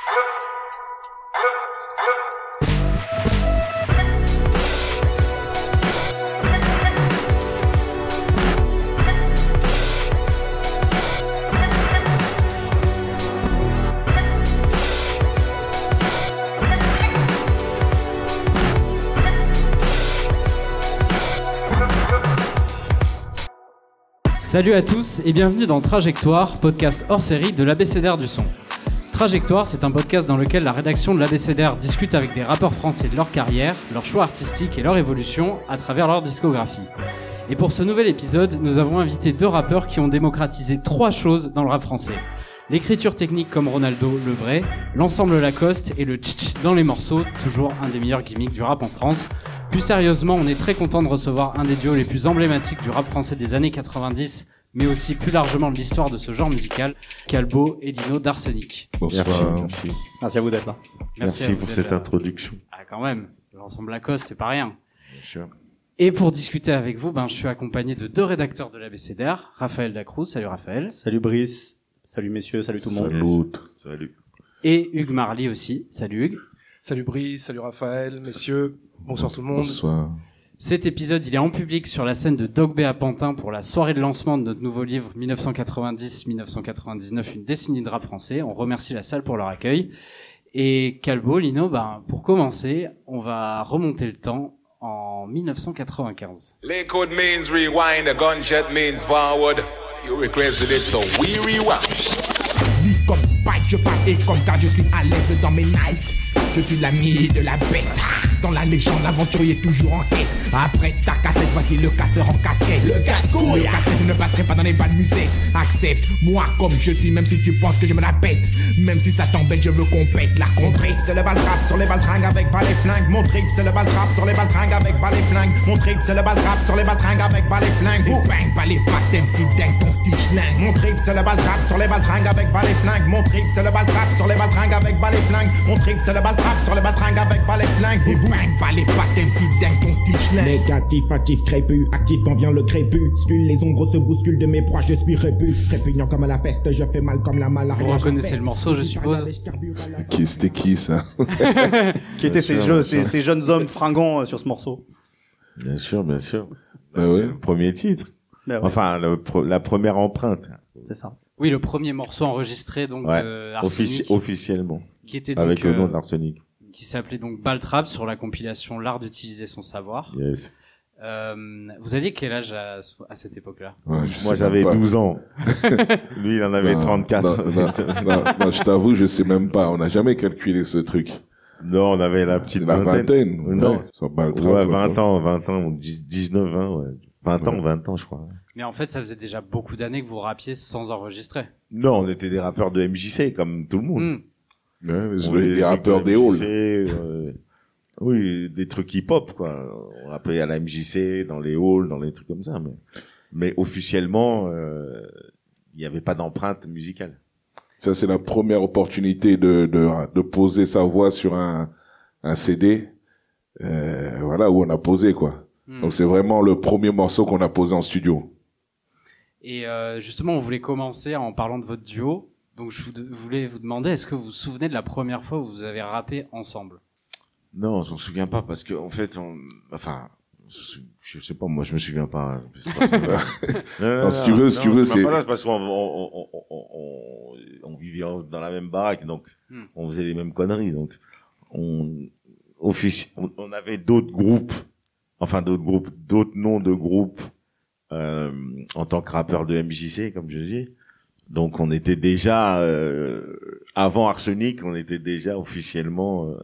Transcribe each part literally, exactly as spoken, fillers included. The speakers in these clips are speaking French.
Salut à tous et bienvenue dans Trajectoire, podcast hors série de l'Abécédaire du son. Trajectoire, c'est un podcast dans lequel la rédaction de l'Abécédaire discute avec des rappeurs français de leur carrière, leur choix artistique et leur évolution à travers leur discographie. Et pour ce nouvel épisode, nous avons invité deux rappeurs qui ont démocratisé trois choses dans le rap français. L'écriture technique comme Ronaldo, le vrai, l'ensemble Lacoste et le tch-tch dans les morceaux, toujours un des meilleurs gimmicks du rap en France. Plus sérieusement, on est très content de recevoir un des duos les plus emblématiques du rap français des années quatre-vingt-dix, mais aussi plus largement de l'histoire de ce genre musical, Calbo et Lino d'Arsenic. Bonsoir. Merci, merci. Merci à vous d'être là. Merci, merci pour cette là. introduction. Ah, quand même. L'ensemble Lacoste, c'est pas rien. Bien sûr. Et pour discuter avec vous, ben, je suis accompagné de deux rédacteurs de l'Abécédaire, Raphaël Dacruz. Salut Raphaël. Salut Brice. Salut messieurs, salut tout le monde. Salut. Salut. Et Hugues Marly aussi. Salut Hugues. Salut Brice, salut Raphaël, messieurs. Bonsoir tout le monde. Bonsoir. Cet épisode, il est en public sur la scène de Doc B à Pantin pour la soirée de lancement de notre nouveau livre dix-neuf cent quatre-vingt-dix à dix-neuf cent quatre-vingt-dix-neuf, une décennie de rap français. On remercie la salle pour leur accueil. Et Calbo, Lino, ben, pour commencer, on va remonter le temps en dix-neuf cent quatre-vingt-quinze. Liquid means rewind, a gunshot means forward. You requested it, so we rewind. Lui comme Spike, je parle et comme ça, je suis à l'aise dans mes nights. Je suis l'ami de la bête. Dans la légende, l'aventurier toujours en quête. Après ta cassette, voici le casseur en casquette. Le casse-couille. Le casse-tête, je ne passerai pas dans les balles musettes. Accepte, moi comme je suis, même si tu penses que je me la pète. Même si ça t'embête, je veux qu'on pète. La contrite, c'est le baltrap sur les baltringues avec balai flingues. Mon trip, c'est le baltrap sur les baltringues avec balai flingues. Mon trip, c'est le baltrap sur les baltringues avec balai flingues. Ou bang, balai baptême, si dingue ton style schlingue. Mon trip, c'est le baltrap sur les baltringues avec balai flingues. Mon trip, c'est le baltrap sur les baltringues avec balai flingues. Mon trip, c'est le baltrap sur les baltringues avec balai flingues. Et vous, bang, balai baptême, si dingue ton style schlingue. Négatif, actif, crépus, actif quand vient le crépuscule. Les ombres se bousculent de mes proies, je suis répu. Répugnant comme la peste, je fais mal comme la malaria. Vous reconnaissez le morceau, je suppose. Qui c'était qui ça? Qui étaient ces, jeux, ces, ces jeunes hommes fringants euh, sur ce morceau? Bien sûr, bien sûr. Bah, c'est ouais. Le premier titre. Bah, ouais. Enfin, le, la première empreinte. C'est ça. Oui, le premier morceau enregistré donc ouais. de Arsenic, Offici- officiellement. Qui était donc, avec le nom euh, d'Arsenic. Qui s'appelait donc Baltrap sur la compilation L'art d'utiliser son savoir. Yes. Euh, vous aviez quel âge à, à cette époque-là? Ouais, Moi, j'avais douze ans. Lui, il en avait non, trente-quatre. Non, non, non, non, je t'avoue, je sais même pas. On n'a jamais calculé ce truc. Non, on avait la petite la vingtaine. vingtaine. Non. Ouais, sur Baltrap, ouais, vingt ans, vingt ans, dix-neuf, vingt, ouais. vingt ans, ouais. vingt ans, je crois. Mais en fait, ça faisait déjà beaucoup d'années que vous rappiez sans enregistrer. Non, on était des rappeurs de M J C, comme tout le monde. Mmh. Ouais, les, les rappeurs des halls. Euh, oui, des trucs hip-hop, quoi. On rappelait à la M J C, dans les halls, dans les trucs comme ça. Mais, mais officiellement, il euh, n'y avait pas d'empreinte musicale. Ça, c'est la première opportunité de, de, de poser sa voix sur un, un C D. Euh, voilà, où on a posé, quoi. Hmm. Donc, c'est vraiment le premier morceau qu'on a posé en studio. Et euh, justement, on voulait commencer en parlant de votre duo. Donc, je vous de- voulais vous demander, est-ce que vous vous souvenez de la première fois où vous avez rappé ensemble? Non, je m'en souviens pas, parce que en fait, on, enfin, je sais pas, moi, je me souviens pas. pas non, non, non, si tu veux, non, si tu veux, c'est pas là, c'est parce qu'on on, on, on, on, on vivait dans la même baraque, donc hmm. on faisait les mêmes conneries, donc on, offici- on, on avait d'autres groupes, enfin d'autres groupes, d'autres noms de groupes euh, en tant que rappeur de M J C, comme je dis. Donc on était déjà euh, avant Arsenic, on était déjà officiellement euh,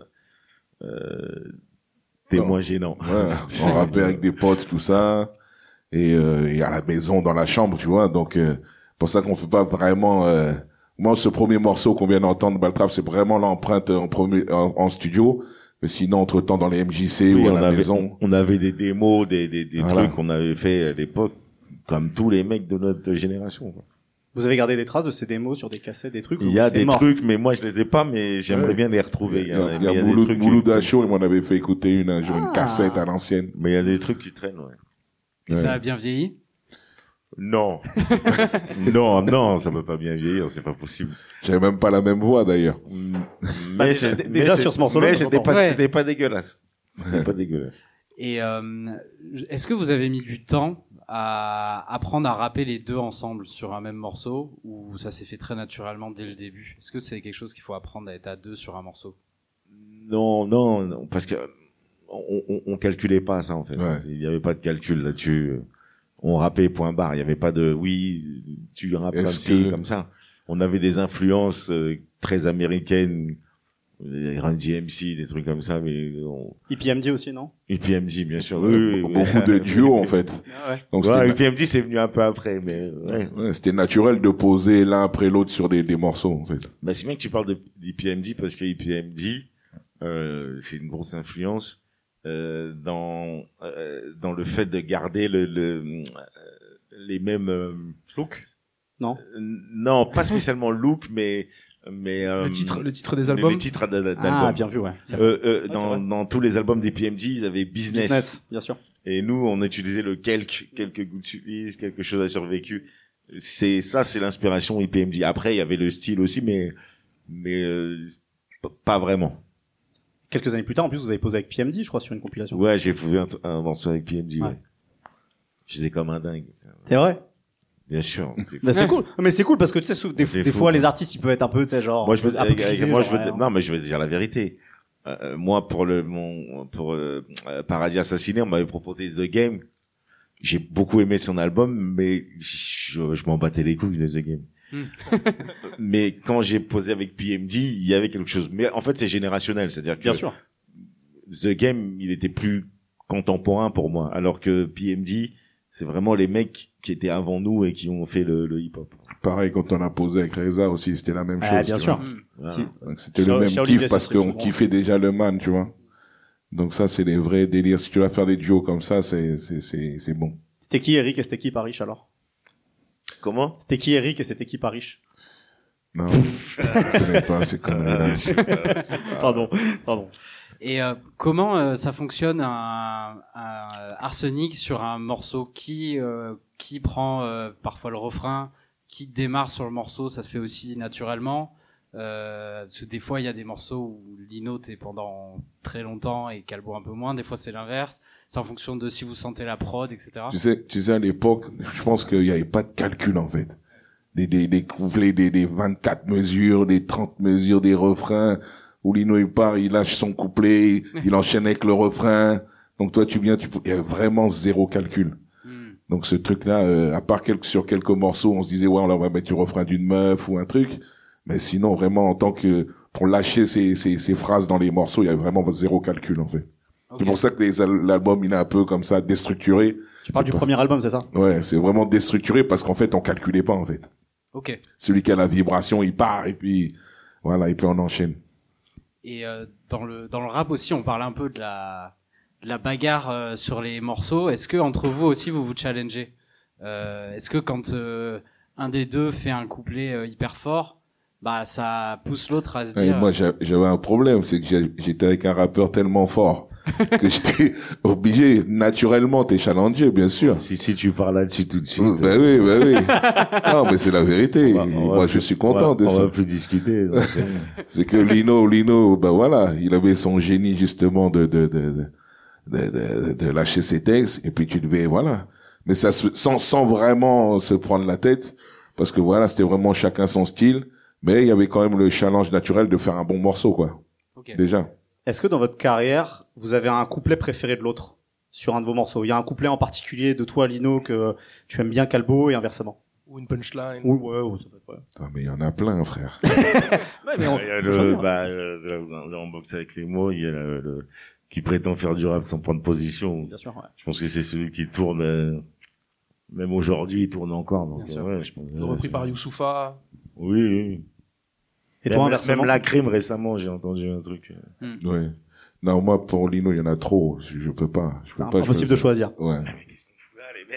euh, témoin gênant. Ouais, on rappait avec des potes, tout ça, et, euh, et à la maison, dans la chambre, tu vois. Donc euh, pour ça qu'on fait pas vraiment. Euh, moi, ce premier morceau qu'on vient d'entendre, Baltrap, c'est vraiment l'empreinte en, premier, en, en studio. Mais sinon, entre temps, dans les M J C oui, ou à la avait, maison, on avait des démos, des, des, des voilà. trucs qu'on avait fait à l'époque, comme tous les mecs de notre génération. Quoi. Vous avez gardé des traces de ces démos sur des cassettes, des trucs? Il y a des mort. trucs, mais moi je les ai pas, mais j'aimerais ouais. bien les retrouver. Il y a, il y a, il y a Mouloud, Mouloud Acho, il m'en avait fait écouter une un jour, ah. une cassette à l'ancienne. Mais il y a des trucs qui traînent, ouais. Et ouais. Ça a bien vieilli? Non. non, non, ça peut pas bien vieillir, c'est pas possible. J'avais même pas la même voix d'ailleurs. Mais Bah, c'est- déjà, mais déjà c'est- sur ce morceau-là, mais ça c'était s'entend. pas, Ouais. c'était pas dégueulasse. C'était pas dégueulasse. Et euh, est-ce que vous avez mis du temps à apprendre à rapper les deux ensemble sur un même morceau, ou ça s'est fait très naturellement dès le début? Est-ce que c'est quelque chose qu'il faut apprendre à être à deux sur un morceau? Non, non, non, parce que on, on, on calculait pas ça en fait. Ouais. Il y avait pas de calcul là-dessus. On rappait point barre. Il y avait pas de oui, tu rappes comme Est-ce ci, que- comme ça. On avait des influences euh, très américaines, euh, Run D M C, des trucs comme ça, mais on... E P M D aussi, non? E P M D bien sûr. Oui, oui, oui. Beaucoup de duos en fait. Ah ouais. Donc Ouais, c'était, E P M D c'est venu un peu après, mais ouais. ouais, c'était naturel de poser l'un après l'autre sur des, des morceaux en fait. Bah, c'est bien que tu parles de d'E P M D parce que E P M D euh, fait une grosse influence euh, dans euh, dans le fait de garder le, le euh, les mêmes euh, Look. Non. euh, non, pas spécialement look, mais mais euh, Le titre, le titre des les- albums. les titres d'al- Ah, d'albums. bien vu, ouais. C'est Euh, euh, c'est dans vrai. dans tous les albums d'E P M D, ils avaient business. Business, bien sûr. Et nous, on utilisait le quelque, quelques gouttes suffisent, quelque chose a survécu. C'est ça, c'est l'inspiration E P M D. Après, il y avait le style aussi, mais mais euh, p- pas vraiment. Quelques années plus tard, en plus, vous avez posé avec P M D, je crois, sur une compilation. Ouais, j'ai fait un, un morceau avec P M D. Ouais. Ouais. J'étais comme un dingue. C'est vrai? Bien sûr. Bah, c'est cool. Mais c'est cool parce que tu sais, sou- des, C'est des fou, fois, quoi. les artistes, ils peuvent être un peu, tu sais, genre. Moi, je veux, un peu avec- avec- grisés, moi, genre, je veux, ouais, non, mais je veux dire la vérité. Euh, moi, pour le, mon, pour euh, euh, Paradis Assassiné, on m'avait proposé The Game. J'ai beaucoup aimé son album, mais je, je m'en battais les couilles de The Game. Hmm. Mais quand j'ai posé avec P M D, il y avait quelque chose. Mais en fait, c'est générationnel, c'est-à-dire que Bien sûr. The Game, il était plus contemporain pour moi, alors que P M D, c'est vraiment les mecs qui étaient avant nous et qui ont fait le, le hip-hop. Pareil quand on a posé avec Reza aussi, c'était la même Ah, chose. bien tu sûr. vois. Voilà. Si. Donc c'était Chez- le même chez Olivier, kiff parce ça serait qu'on tout kiffait déjà le man, tu vois. Donc ça, c'est des vrais délires. Si tu vas faire des duos comme ça, c'est, c'est, c'est, c'est bon. C'était qui Eric et c'était qui Parish alors? Comment? C'était qui Eric et c'était qui Parish? Non, je connais pas ces conneries-là. Pardon, pardon. Et euh, comment euh, ça fonctionne un, un Arsenic sur un morceau? Qui euh, qui prend euh, parfois le refrain, qui démarre sur le morceau? Ça se fait aussi naturellement, euh, parce que des fois il y a des morceaux où Lino t'es pendant très longtemps et Calbo un peu moins. Des fois c'est l'inverse. C'est en fonction de si vous sentez la prod, et cetera. Tu sais, tu sais, à l'époque, je pense qu'il n'y avait pas de calcul, en fait. Des, des, des couplets, des, des vingt-quatre mesures, des trente mesures, des refrains, où Lino, il part, il lâche son couplet, il enchaîne avec le refrain. Donc toi, tu viens, tu, il y a vraiment zéro calcul. Hmm. Donc ce truc-là, euh, à part quelques, sur quelques morceaux, on se disait, ouais, on va mettre du refrain d'une meuf ou un truc. Mais sinon, vraiment, en tant que, pour lâcher ces, ces, ces phrases dans les morceaux, il y a vraiment zéro calcul, en fait. Ok. C'est pour ça que les al- l'album, il est un peu comme ça, déstructuré. Tu parles C'est du pas- premier album, c'est ça? Ouais, c'est vraiment déstructuré parce qu'en fait, on calculait pas, en fait. Ok. Celui qui a la vibration, il part, et puis, voilà, et puis on enchaîne. Et euh, dans le dans le rap aussi, on parle un peu de la de la bagarre euh, sur les morceaux. Est-ce que entre vous aussi vous vous challengez? euh, Est-ce que quand euh, un des deux fait un couplet euh, hyper fort, bah ça pousse l'autre à se Et dire. moi, j'a- j'avais un problème, c'est que j'ai- j'étais avec un rappeur tellement fort que j'étais obligé, naturellement, t'es challengé, bien sûr. Si, si tu parles là-dessus tout de suite. Euh, bah oui, bah oui. Non, mais c'est la vérité. on va- on va Moi, plus- je suis content on va- de on ça. va plus discuter. donc, c'est- C'est que Lino, Lino, bah voilà, il avait son génie justement de de de de, de, de, de lâcher ses textes, et puis tu devais, voilà. Mais ça se, sans sans vraiment se prendre la tête, parce que voilà, c'était vraiment chacun son style, mais il y avait quand même le challenge naturel de faire un bon morceau, quoi. Ok. Déjà. Est-ce que dans votre carrière, vous avez un couplet préféré de l'autre sur un de vos morceaux? Il y a un couplet en particulier de toi, Lino, que tu aimes bien Calbo et inversement? Ou une punchline. Oui, ouais, ouais, ça peut être, ouais. Putain, mais il y en a plein, frère. Ouais, mais on- Il y a on peut choisir. le, bah, le, le, le- on boxe avec les mots, il y a le, le- qui prétend faire du rap sans prendre position. Bien sûr, ouais. Je pense que c'est celui qui tourne, euh, même aujourd'hui, il tourne encore. Donc, Bien sûr. euh, ouais, je pense, Le repris c'est- par Youssoufa. Oui, oui. Et même, toi, inversement? même la crime récemment, j'ai entendu un truc. euh. Ouais. Non, moi, pour Lino, il y en a trop. Je, je peux pas. Je peux C'est pas impossible de choisir. Ouais. Mais qu'est-ce qu'on fout là, les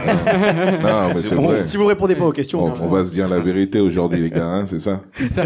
mecs? Non, mais c'est Bon, vrai. si vous répondez pas aux questions, On, bien on va se dire la vérité aujourd'hui, les gars, hein, c'est ça? C'est ça.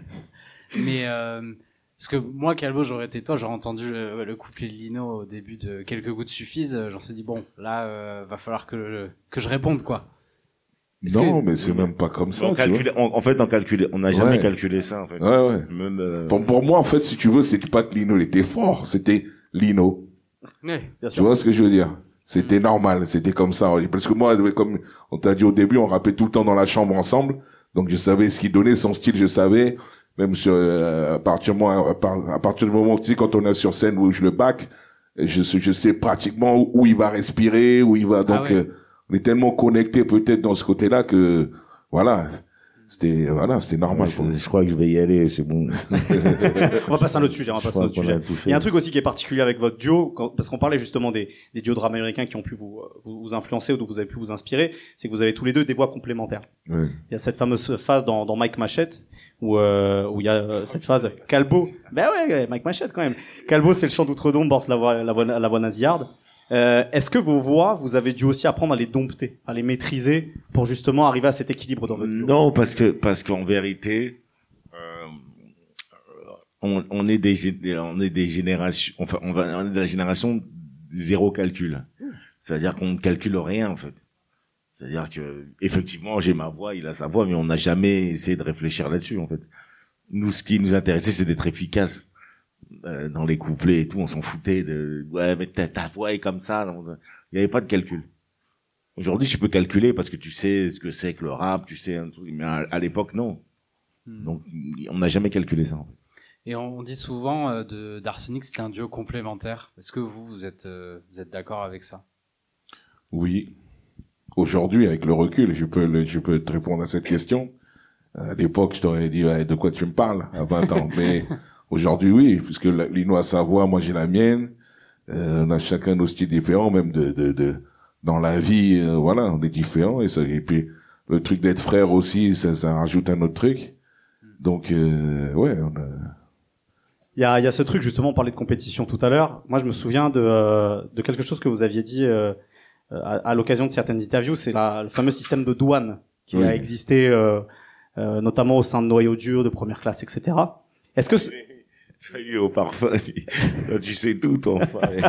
Mais euh, parce que moi, Calbo, j'aurais été toi, j'aurais entendu le, le couplet de Lino au début de Quelques gouttes suffisent. euh, J'en suis dit bon, là, euh, va falloir que que je réponde quoi. Est-ce Non, que... mais c'est même pas comme ça. On tu calculait, on- en fait, on calculait, on n'a jamais Ouais. calculé ça, en fait. vois. Ouais, ouais. Même, euh, Pour, pour moi, en fait, si tu veux, c'est pas que Lino il était fort, c'était Lino. Ouais. Bien Tu sûr. vois ce que je veux dire? C'était normal, c'était comme ça. Parce que moi, comme on t'a dit au début, on rappait tout le temps dans la chambre ensemble. Donc je savais ce qu'il donnait, son style, je savais. Même sur, euh, à partir de moi, à, par- à partir du moment, tu sais, quand on est sur scène où je le back, je, sais- je sais pratiquement où, où il va respirer, où il va. Donc Ah ouais. euh, on est tellement connectés peut-être dans ce côté-là que voilà, c'était voilà, c'était moi, normal. je, pour nous. je crois que je vais y aller, c'est bon. On va passer à un autre sujet, on va Je passer à un crois autre qu'on sujet. a tout fait. Il y a un truc aussi qui est particulier avec votre duo, quand- parce qu'on parlait justement des, des duos de rap américains qui ont pu vous, vous, vous influencer ou dont vous avez pu vous inspirer, c'est que vous avez tous les deux des voix complémentaires. Ouais. Il y a cette fameuse phase dans, dans Mike Machette où euh, où il y a euh, cette phase Calbo. Ben ouais, ouais, Mike Machette quand même. Calbo, c'est le chant d'outre-tombe, Borse la voix la voix la voix nasillarde. Euh, est-ce que vos voix, vous avez dû aussi apprendre à les dompter, à les maîtriser pour justement arriver à cet équilibre dans votre duo? Non, parce que parce qu'en vérité, euh, on, on est des gé- on est des générations, enfin on, va, on est de la génération zéro calcul. C'est-à-dire qu'on ne calcule rien en fait. C'est-à-dire que effectivement j'ai ma voix, il a sa voix, mais on n'a jamais essayé de réfléchir là-dessus en fait. Nous, ce qui nous intéressait, c'est d'être efficace euh, dans les couplets et tout. On s'en foutait de ouais, mais ta, ta voix est comme ça. Donc, il n'y avait pas de calcul. Aujourd'hui, tu peux calculer parce que tu sais ce que c'est que le rap, tu sais un truc, mais à, à l'époque, non. Donc, on n'a jamais calculé ça. En fait. Et on, on dit souvent euh, de d'Arsenic, c'était un duo complémentaire. Est-ce que vous, vous êtes, euh, vous êtes d'accord avec ça? Oui. Aujourd'hui, avec le recul, je peux, le- je peux te répondre à cette question. À l'époque, je t'aurais dit, ouais, de quoi tu me parles, à vingt ans. Mais aujourd'hui, oui, puisque la- Lino a sa voix, moi j'ai la mienne. Euh, on a chacun nos styles différents, même de, de, de, dans la vie, euh, voilà, on est différents. Et ça, et puis, le truc d'être frère aussi, ça, ça rajoute un autre truc. Donc, euh, ouais, on a... Il y a, il y a ce truc, justement, on parlait de compétition tout à l'heure. Moi, je me souviens de, euh, de quelque chose que vous aviez dit euh, à, à l'occasion de certaines interviews, c'est la, le fameux système de douane qui Oui. a existé euh, euh, notamment au sein de noyaux durs, de première classe, et cetera. Est-ce que... c- Tu as eu au parfum, toi, tu sais tout, toi, enfoiré.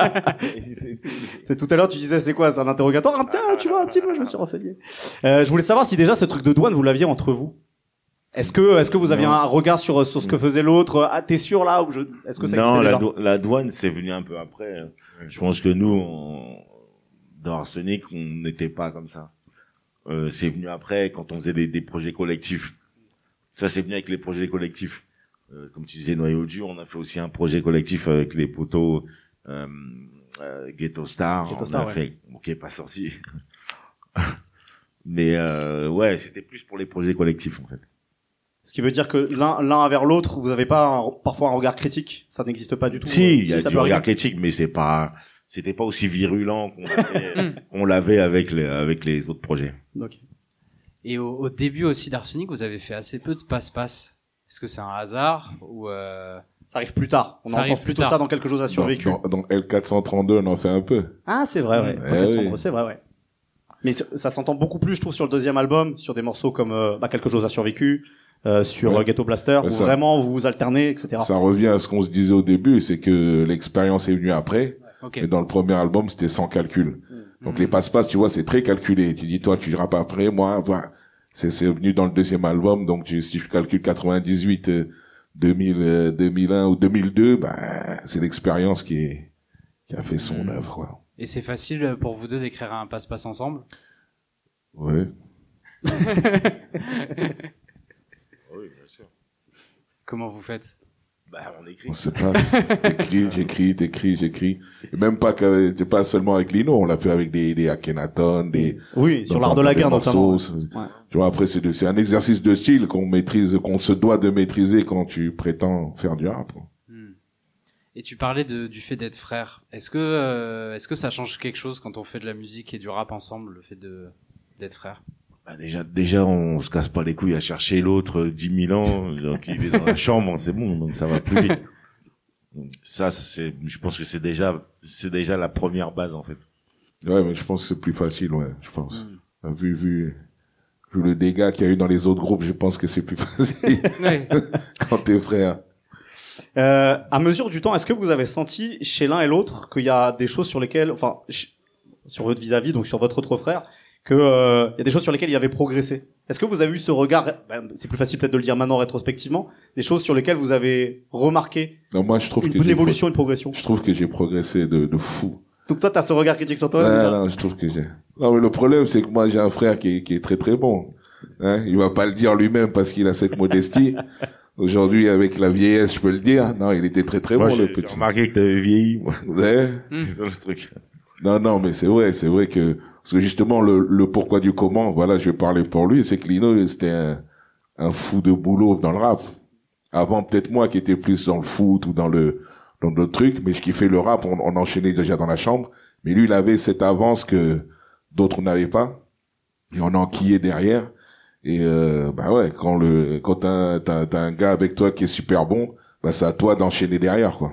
C'est tout à l'heure, tu disais, c'est quoi, c'est un interrogatoire? Ah, putain, tu vois, un petit peu, je me suis renseigné. Euh, je voulais savoir si déjà ce truc de douane, vous l'aviez entre vous. Est-ce que, est-ce que vous aviez Non. un regard sur, sur ce que faisait l'autre? Ah, t'es sûr là? Ou je... Est-ce que ça existait Non, la, déjà? dou- la douane, c'est venu un peu après. hein. Je pense que nous, on, dans Arsenic, on n'était pas comme ça. Euh, c'est venu après, quand on faisait des, des projets collectifs. Ça, c'est venu avec les projets collectifs. Euh, comme tu disais, Noyau dur, on a fait aussi un projet collectif avec les poteaux euh, euh, Ghetto Star. Ghetto on Star, a ouais. fait, bon, qui est pas sorti. Mais euh, ouais, c'était plus pour les projets collectifs, en fait. Ce qui veut dire que l'un, l'un envers l'autre, vous avez pas un- parfois un regard critique? Ça n'existe pas du tout? Si, euh, il y a ça du peut arriver. regard critique, mais c'est pas, c'était pas aussi virulent qu'on l'avait, qu'on l'avait avec les, avec les autres projets. Ok. Et au, au début aussi d'Arsenic, vous avez fait assez peu de passe-passe. Est-ce que c'est un hasard ou euh... Ça arrive plus tard. On Ça arrive entend plus plutôt tard. ça dans quelque chose à Dans, survécu. dans, dans L quatre cent trente-deux, on en fait un peu. Ah, c'est vrai, ouais. Eh Peut-être, oui. C'est vrai, ouais. Mais ça, ça s'entend beaucoup plus, je trouve, sur le deuxième album, sur des morceaux comme euh, bah, quelque chose a survécu, euh, sur Ouais. euh, Ghetto Blaster, Ouais, où ça- vraiment vous vous alternez, et cetera. Ça revient à ce qu'on se disait au début, c'est que l'expérience est venue après. Ok. Mais dans le premier album, c'était sans calcul. Donc Mm. les passe-passe, tu vois, c'est très calculé. Tu dis, toi, tu rappes après, moi, voilà. C'est, c'est venu dans le deuxième album, donc tu, si tu calcules quatre-vingt-dix-huit, euh, deux mille, euh, deux mille un ou deux mille deux, bah, c'est l'expérience qui est, qui a fait son Mm. œuvre, quoi. Et c'est facile pour vous deux d'écrire un passe-passe ensemble? Ouais. Oui, bien sûr. Comment vous faites? Bah, on écrit. On se passe. T'écris, j'écris, t'écris, j'écris. Et même pas que, c'est pas seulement avec Lino, on l'a fait avec des, des Akhenaton, des, Oui, sur dans- l'art de dans la des guerre, notamment. morceaux, c'est- Ouais. Tu vois, après, c'est, de- c'est un exercice de style qu'on maîtrise, qu'on se doit de maîtriser quand tu prétends faire du rap. Hmm. Et tu parlais de, du fait d'être frère. Est-ce que, euh, est-ce que ça change quelque chose quand on fait de la musique et du rap ensemble, le fait de, d'être frère? Bah, déjà, déjà, on se casse pas les couilles à chercher l'autre euh, dix mille ans, donc il est dans la chambre, c'est bon, donc ça va plus vite. Donc, ça, c'est, je pense que c'est déjà, c'est déjà la première base, en fait. Ouais, mais je pense que c'est plus facile, ouais, je pense. Vu, vu, vu le dégât qu'il y a eu dans les autres groupes, je pense que c'est plus facile Ouais. quand t'es frère. Euh, à mesure du temps, est-ce que vous avez senti chez l'un et l'autre qu'il y a des choses sur lesquelles, enfin, ch- sur votre vis-à-vis, donc sur votre autre frère, que euh, y a des choses sur lesquelles il avait progressé. Est-ce que vous avez eu ce regard, ben, c'est plus facile peut-être de le dire maintenant rétrospectivement, des choses sur lesquelles vous avez remarqué Non, moi, je trouve une, que une j'ai évolution, pro- une progression. Je trouve que j'ai progressé de, de fou. Donc toi, t'as ce regard critique sur toi. Ouais, déjà non, je trouve que j'ai. Non, mais le problème, c'est que moi, j'ai un frère qui est, qui est très très bon. Hein, il va pas le dire lui-même parce qu'il a cette modestie. Aujourd'hui, avec la vieillesse, je peux le dire. Non, il était très très Moi, bon, j'ai le j'ai petit. remarqué que t'avais vieilli, moi. Ouais. C'est ça le truc. Non, non, mais c'est vrai, c'est vrai que, parce que justement, le, le pourquoi du comment, voilà, je vais parler pour lui, c'est que Lino, c'était un, un fou de boulot dans le rap. Avant, peut-être moi, qui était plus dans le foot ou dans le, dans d'autres trucs, mais je kiffais le rap, on, on enchaînait déjà dans la chambre. Mais lui, il avait cette avance que d'autres n'avaient pas. Et on enquillait derrière. Et, euh, bah ouais, quand le, quand t'as, t'as, t'as un gars avec toi qui est super bon, bah c'est à toi d'enchaîner derrière, quoi.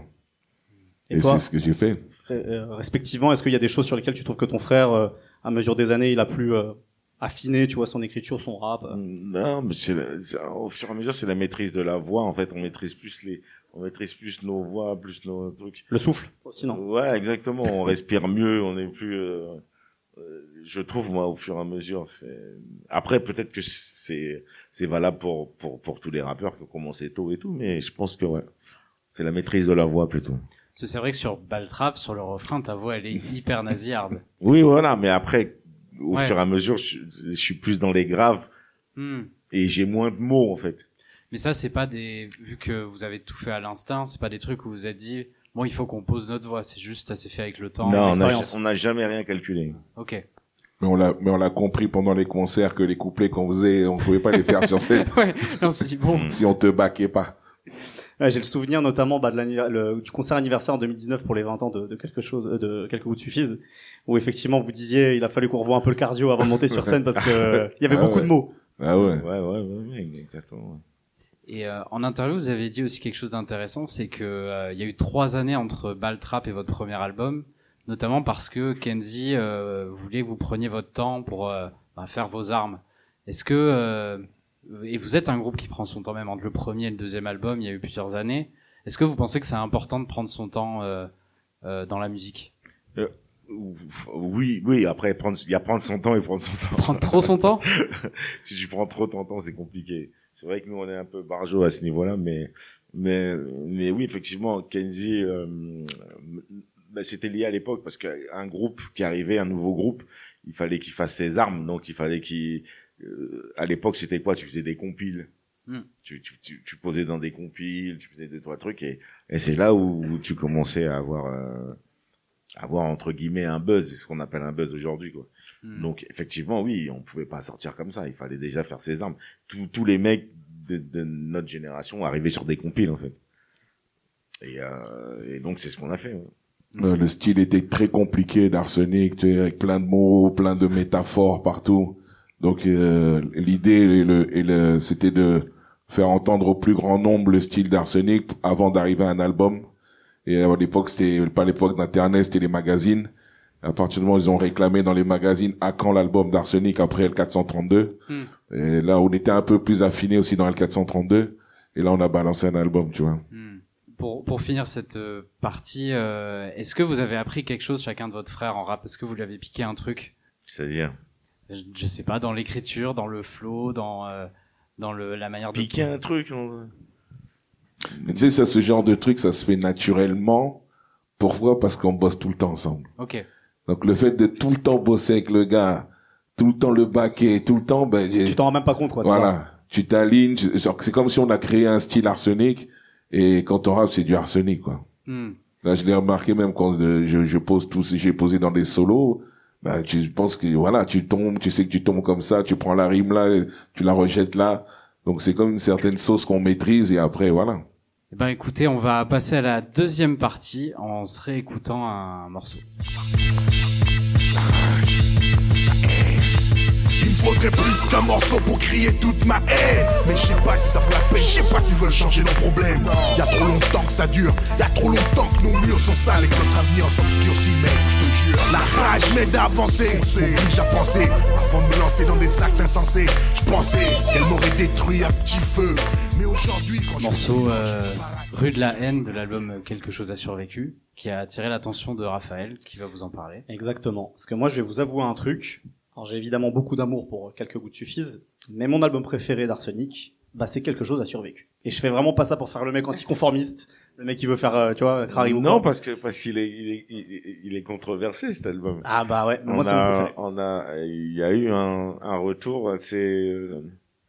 Et Et, toi c'est ce que j'ai fait. Euh, respectivement, est-ce qu'il y a des choses sur lesquelles tu trouves que ton frère, euh, à mesure des années, il a plus euh, affiné, tu vois, son écriture, son rap euh Non, mais c'est, la- c'est- au fur et à mesure, c'est la maîtrise de la voix. En fait, on maîtrise plus les, on maîtrise plus nos voix, plus nos trucs. Le souffle aussi, non? Ouais, exactement. On respire mieux, on est plus. Euh, euh, je trouve moi, au fur et à mesure, c'est. Après, peut-être que c'est c'est valable pour pour pour tous les rappeurs qui ont commencé tôt et tout, mais je pense que ouais, c'est la maîtrise de la voix plutôt. Parce que c'est vrai que sur Baltrap, sur le refrain, ta voix, elle est hyper nasillarde. Oui, voilà, mais après, au Ouais. fur et à mesure, je, je suis plus dans les graves Hmm. et j'ai moins de mots en fait. Mais ça, c'est pas des, vu que vous avez tout fait à l'instinct, c'est pas des trucs où vous vous êtes dit, bon, il faut qu'on pose notre voix, c'est juste, ça s'est fait avec le temps, non, on a- l'expérience. on n'a jamais rien calculé. Ok. Mais on l'a, mais on l'a compris pendant les concerts que les couplets qu'on faisait, on pouvait pas les faire sur scène Ouais. Là, on s'est dit, bon. si on te baquait pas. Ouais, j'ai le souvenir notamment bah, de l'anniv- le, du concert anniversaire en deux mille dix-neuf pour les vingt ans de, de quelque chose, euh, de quelques gouttes suffisent, où effectivement vous disiez il a fallu qu'on revoie un peu le cardio avant de monter sur scène parce que euh, il y avait Ah beaucoup ouais. de mots. Ah ouais. Ouais, ouais, ouais, ouais, exactement. Et euh, en interview, vous avez dit aussi quelque chose d'intéressant, c'est que euh, il y a eu trois années entre Baltrap et votre premier album, notamment parce que Kenzie euh, voulait que vous preniez votre temps pour euh, bah, faire vos armes. Est-ce que euh, et vous êtes un groupe qui prend son temps même entre le premier et le deuxième album, il y a eu plusieurs années. Est-ce que vous pensez que c'est important de prendre son temps euh, euh, dans la musique? Euh, oui, oui, après, prendre, il y a prendre son temps et prendre son temps. Prendre trop son temps? Si tu prends trop ton temps, c'est compliqué. C'est vrai que nous, on est un peu barjots à ce niveau-là, mais, mais, mais oui, effectivement, Kenzie, euh, bah, c'était lié à l'époque parce qu'un groupe qui arrivait, un nouveau groupe, il fallait qu'il fasse ses armes, donc il fallait qu'il, euh, à l'époque, c'était quoi? Tu faisais des compiles. Hmm. Tu, tu, tu, tu posais dans des compiles, tu faisais deux, trois trucs et, et c'est là où, où tu commençais à avoir, euh, avoir entre guillemets un buzz, c'est ce qu'on appelle un buzz aujourd'hui, quoi. Hmm. Donc effectivement, oui, on pouvait pas sortir comme ça. Il fallait déjà faire ses armes. Tous, tous les mecs de, de notre génération arrivaient sur des compiles en fait. Et, euh, et donc c'est ce qu'on a fait. Ouais. Euh, le style était très compliqué d'Arsenic, tu sais, avec plein de mots, plein de métaphores partout. Donc euh, l'idée et le, et le, c'était de faire entendre au plus grand nombre le style d'Arsenic avant d'arriver à un album. Et à l'époque, c'était pas l'époque d'Internet, c'était les magazines. À partir du moment où ils ont réclamé dans les magazines à quand l'album d'Arsenic après L quatre cent trente-deux. Hmm. Et là, on était un peu plus affiné aussi dans L quatre cent trente-deux. Et là, on a balancé un album, tu vois. Hmm. Pour, pour finir cette euh, partie, euh, est-ce que vous avez appris quelque chose chacun de votre frère en rap? Est-ce que vous lui avez piqué un truc? C'est-à-dire je, je sais pas, dans l'écriture, dans le flow, dans euh, dans le la manière de piquer un truc. On... Mais tu sais, ça, ce genre de truc, ça se fait naturellement. Pourquoi? Parce qu'on bosse tout le temps ensemble. Ok. Donc le fait de tout le temps bosser avec le gars, tout le temps le baquer, tout le temps, ben j'ai- Tu t'en rends même pas compte quoi. c'est ça. voilà, tu t'alignes. tu- genre, c'est comme si on a créé un style Arsenic et quand on rappe, c'est du Arsenic, quoi. Hmm. Là, je l'ai remarqué même quand euh, je, je pose tout, j'ai posé dans des solos. Ben, tu penses que voilà, tu tombes, tu sais que tu tombes comme ça, tu prends la rime là, tu la rejettes là. Donc c'est comme une certaine sauce qu'on maîtrise et après voilà. Eh ben écoutez, on va passer à la deuxième partie en se réécoutant un morceau. Il me faudrait plus qu'un morceau pour crier toute ma haine. Mais je sais pas si ça vaut la peine, je sais pas s'ils veulent changer nos problèmes. Y a trop longtemps que ça dure, y a trop longtemps que nos murs sont sales et que notre avenir s'obscurcit, mec, je te jure. La rage m'aide à avancer, m'oblige à penser. Avant de me lancer dans des actes insensés, je pensais qu'elle m'aurait détruit à petit feu. Mais aujourd'hui, quand Morceau je... euh, Rue de la haine de l'album Quelque chose a survécu, qui a attiré l'attention de Raphaël, qui va vous en parler. Exactement. Parce que moi je vais vous avouer un truc. Alors j'ai évidemment beaucoup d'amour pour Quelques gouttes suffisent, mais mon album préféré d'Arsenic, bah c'est Quelque chose a survécu. Et je fais vraiment pas ça pour faire le mec anticonformiste, le mec qui veut faire, euh, tu vois, Crary ou Non, quoi. parce que parce qu'il est il est il, il est controversé cet album. Ah bah ouais, On moi c'est mon a préféré. on a il y a eu un un retour assez euh,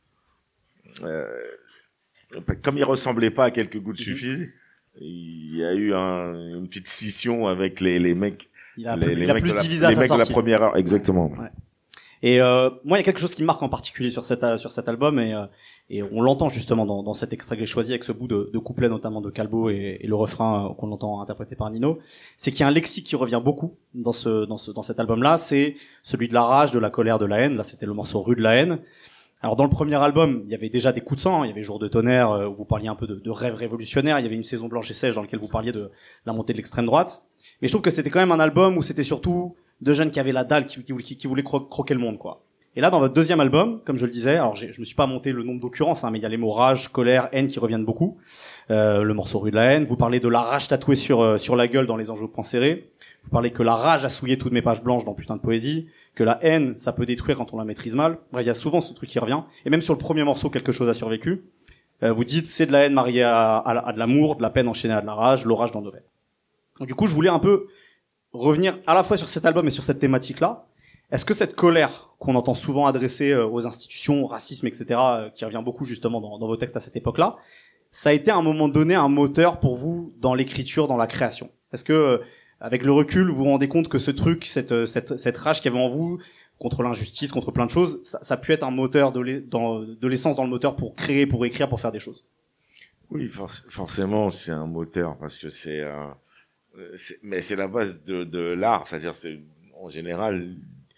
euh, comme il ressemblait pas à Quelques gouttes suffisent, il y a eu un, une petite scission avec les les mecs. Il a, les, plus, les il a mecs plus de la, divisé à les sa mecs de la sortie. première heure, exactement. Ouais. Et euh, moi, il y a quelque chose qui me marque en particulier sur cet sur cet album et euh, et on l'entend justement dans, dans cet extrait que j'ai choisi avec ce bout de, de couplet notamment de Calbo et, et le refrain euh, qu'on entend interprété par Nino, c'est qu'il y a un lexique qui revient beaucoup dans ce dans ce dans cet album-là, c'est celui de la rage, de la colère, de la haine. Là, c'était le morceau Rue de la haine. Alors dans le premier album, il y avait déjà des coups de sang, hein. Il y avait Jour de tonnerre euh, où vous parliez un peu de, de rêve révolutionnaire, il y avait Une saison blanche et sèche dans lequel vous parliez de la montée de l'extrême droite. Mais je trouve que c'était quand même un album où c'était surtout deux jeunes qui avaient la dalle, qui, qui, qui voulaient cro- croquer le monde, quoi. Et là, dans votre deuxième album, comme je le disais, alors j'ai, je me suis pas monté le nombre d'occurrences, hein, mais il y a les mots rage, colère, haine qui reviennent beaucoup. Euh, le morceau Rue de la haine. Vous parlez de la rage tatouée sur euh, sur la gueule dans Les anges au poing serré. Vous parlez que la rage a souillé toutes mes pages blanches dans Putain de poésie. Que la haine, ça peut détruire quand on la maîtrise mal. Bref, il y a souvent ce truc qui revient. Et même sur le premier morceau, Quelque chose a survécu. Euh, vous dites c'est de la haine mariée à, à, à de l'amour, de la peine enchaînée à de la rage, l'orage dans nos veines. Donc du coup, je voulais un peu revenir à la fois sur cet album et sur cette thématique-là. Est-ce que cette colère qu'on entend souvent adressée aux institutions, au racisme, et cetera, qui revient beaucoup justement dans, dans vos textes à cette époque-là, ça a été à un moment donné un moteur pour vous dans l'écriture, dans la création? Est-ce que, avec le recul, vous vous rendez compte que ce truc, cette, cette, cette rage qu'il y avait en vous, contre l'injustice, contre plein de choses, ça, ça a pu être un moteur de, l'e- dans, de l'essence dans le moteur pour créer, pour écrire, pour faire des choses? Oui, forc- forcément, c'est un moteur parce que c'est, euh, c'est mais c'est la base de, de l'art, c'est-à-dire c'est en général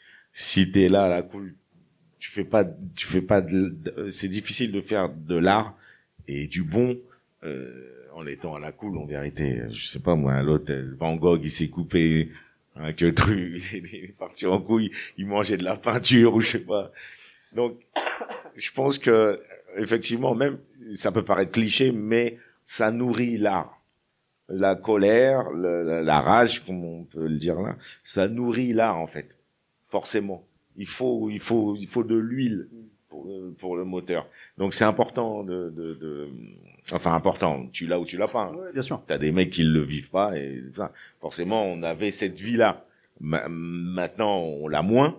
si t'es là à la cool, tu fais pas tu fais pas de, de- c'est difficile de faire de l'art et du bon euh, en étant à la cool en vérité. Je sais pas moi, l'autre Van Gogh, il s'est coupé avec le truc, il est parti en couille, il mangeait de la peinture ou je sais pas. Donc je pense que effectivement, même ça peut paraître cliché, mais ça nourrit l'art. La colère, le, la, la rage, comme on peut le dire là, ça nourrit l'art en fait. Forcément, il faut, il faut, il faut de l'huile pour le, pour le moteur. Donc c'est important de, de, de, enfin important. Tu l'as ou tu l'as pas. Hein. Oui, bien sûr. T'as des mecs qui le vivent pas et ça. Forcément, on avait cette vie-là. Ma, maintenant, on l'a moins.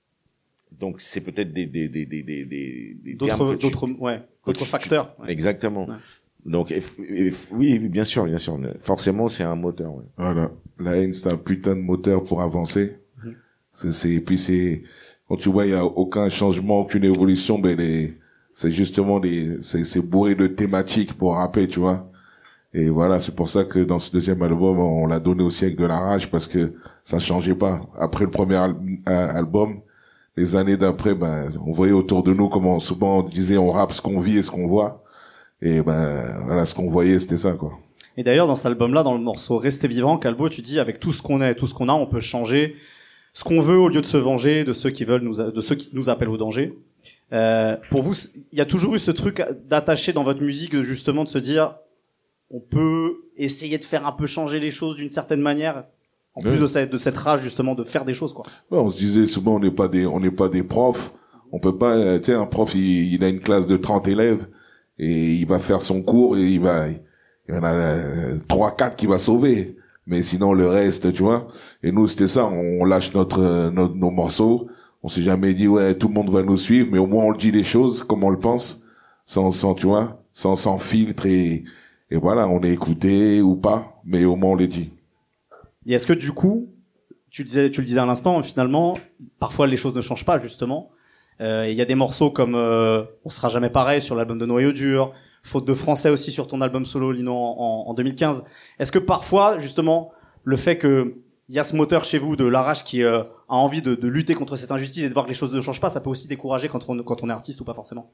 Donc c'est peut-être des des des des des des, des D'autres, termes que tu- d'autres, ouais, que d'autres tu- facteurs. Ouais. Exactement. Ouais. Donc eff- eff- oui, oui, bien sûr, bien sûr. Forcément, c'est un moteur. Ouais. Voilà. La haine, c'est un putain de moteur pour avancer. Mhm. C'est, c'est, et puis c'est, quand tu vois, il y a aucun changement, aucune évolution, ben les, c'est justement des, c'est, c'est bourré de thématiques pour rapper, tu vois. Et voilà, c'est pour ça que dans ce deuxième album, on l'a donné aussi avec de la rage parce que ça changeait pas. Après le premier al- euh, album, les années d'après, ben, on voyait autour de nous comment souvent on disait on rappe ce qu'on vit et ce qu'on voit. Et ben, voilà, ce qu'on voyait, c'était ça, quoi. Et d'ailleurs, dans cet album-là, dans le morceau Rester vivant, Calbo, tu dis, avec tout ce qu'on est, tout ce qu'on a, on peut changer ce qu'on veut au lieu de se venger de ceux qui veulent nous, a- de ceux qui nous appellent au danger. Euh, pour vous, il y a toujours eu ce truc d'attacher dans votre musique, de justement de se dire, on peut essayer de faire un peu changer les choses d'une certaine manière, en plus Oui. de cette, de cette rage justement de faire des choses, quoi. Ouais, on se disait souvent on n'est pas des on n'est pas des profs, on peut pas euh, tu sais un prof il, il a une classe de trente élèves et il va faire son cours et il va il y en a euh, trois quatre qui va sauver mais sinon le reste tu vois. Et nous c'était ça, on, on lâche notre, euh, notre nos morceaux, on s'est jamais dit ouais tout le monde va nous suivre mais au moins on le dit les choses comme on le pense sans sans tu vois, sans sans filtre et et voilà, on est écouté ou pas mais au moins on les dit. Et est-ce que du coup, tu disais, tu le disais à l'instant, finalement, parfois les choses ne changent pas justement. Euh, Il y a des morceaux comme euh, On sera jamais pareil sur l'album de Noyau dur, Faute de français aussi sur ton album solo Lino en, en, en deux mille quinze. Est-ce que parfois justement le fait que il y a ce moteur chez vous de la rage qui euh, a envie de, de lutter contre cette injustice et de voir que les choses ne changent pas, ça peut aussi décourager quand on quand on est artiste ou pas forcément?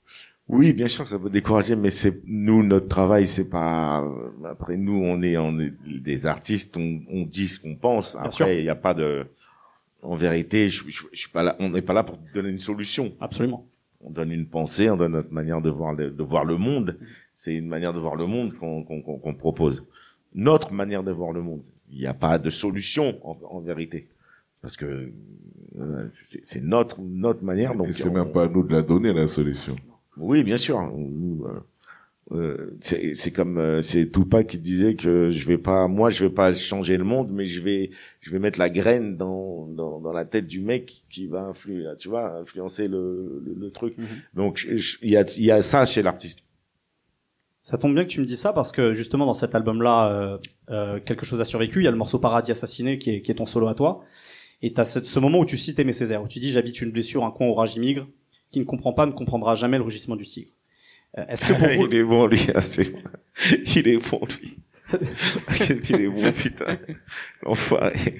Oui, bien sûr que ça peut décourager, mais c'est nous notre travail, c'est pas. Après nous, on est, on est des artistes, on, on dit ce qu'on pense. Bien sûr. Après, il n'y a pas de. En vérité, je, je, je suis pas là. On n'est pas là pour donner une solution. Absolument. On donne une pensée, on donne notre manière de voir le, de voir le monde. C'est une manière de voir le monde qu'on qu'on qu'on, qu'on propose. Notre manière de voir le monde. Il n'y a pas de solution en, en vérité. parce que euh, c'est, c'est notre notre manière. Donc et c'est on, même pas à nous de la donner la solution. Oui, bien sûr. Nous, euh, euh, c'est, c'est comme euh, c'est Tupac qui disait que je vais pas, moi je vais pas changer le monde, mais je vais je vais mettre la graine dans dans, dans la tête du mec qui va influer, tu vois, influencer le le, le truc. Mm-hmm. Donc il y a il y a ça chez l'artiste. Ça tombe bien que tu me dis ça parce que justement dans cet album-là, euh, euh, quelque chose a survécu. Il y a le morceau Paradis assassiné qui est, qui est ton solo à toi. Et t'as ce, ce moment où tu cites Aimé Césaire, où tu dis j'habite une blessure, un coin où rage immigre, qui ne comprend pas, ne comprendra jamais le rugissement du tigre. Euh, est-ce que pour vous... Il est bon lui, c'est... il est bon lui. Qu'est-ce qu'il est bon putain, l'enfoiré.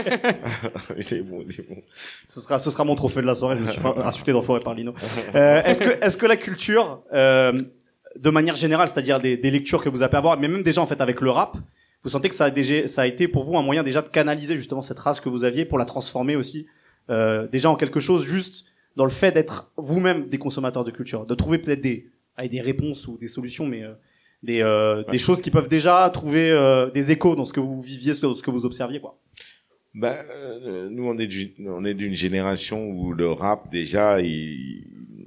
Il est bon, il est bon. Ce sera, ce sera mon trophée de la soirée. Je me suis pas insulté d'enfoiré par Lino. Euh, est-ce que, est-ce que la culture euh, de manière générale, c'est-à-dire des, des lectures que vous avez pu avoir, mais même déjà en fait avec le rap, vous sentez que ça a, déjà, ça a été pour vous un moyen déjà de canaliser justement cette race que vous aviez pour la transformer aussi euh, déjà en quelque chose juste dans le fait d'être vous-même des consommateurs de culture, de trouver peut-être des, des réponses ou des solutions, mais euh, des, euh, ouais. des choses qui peuvent déjà trouver euh, des échos dans ce que vous viviez, dans ce que vous observiez, quoi. Bah, euh, nous on est d'une, on est d'une génération où le rap déjà il,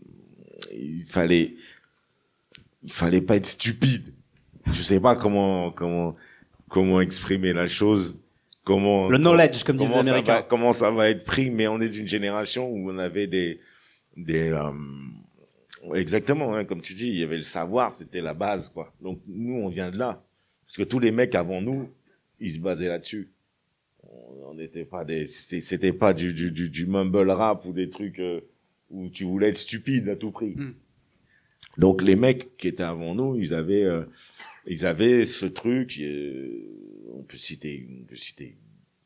il fallait il fallait pas être stupide. Je sais pas comment comment comment exprimer la chose, comment le knowledge comme disent les Américains. Va, comment ça va être pris, mais on est d'une génération où on avait des des euh, exactement hein, comme tu dis, il y avait le savoir, c'était la base quoi. Donc nous on vient de là parce que tous les mecs avant nous, ils se basaient là-dessus. On n'était pas des c'était, c'était pas du du du du mumble rap ou des trucs euh, où tu voulais être stupide à tout prix. Mm. Donc les mecs qui étaient avant nous, ils avaient euh, ils avaient ce truc euh, on peut citer on peut citer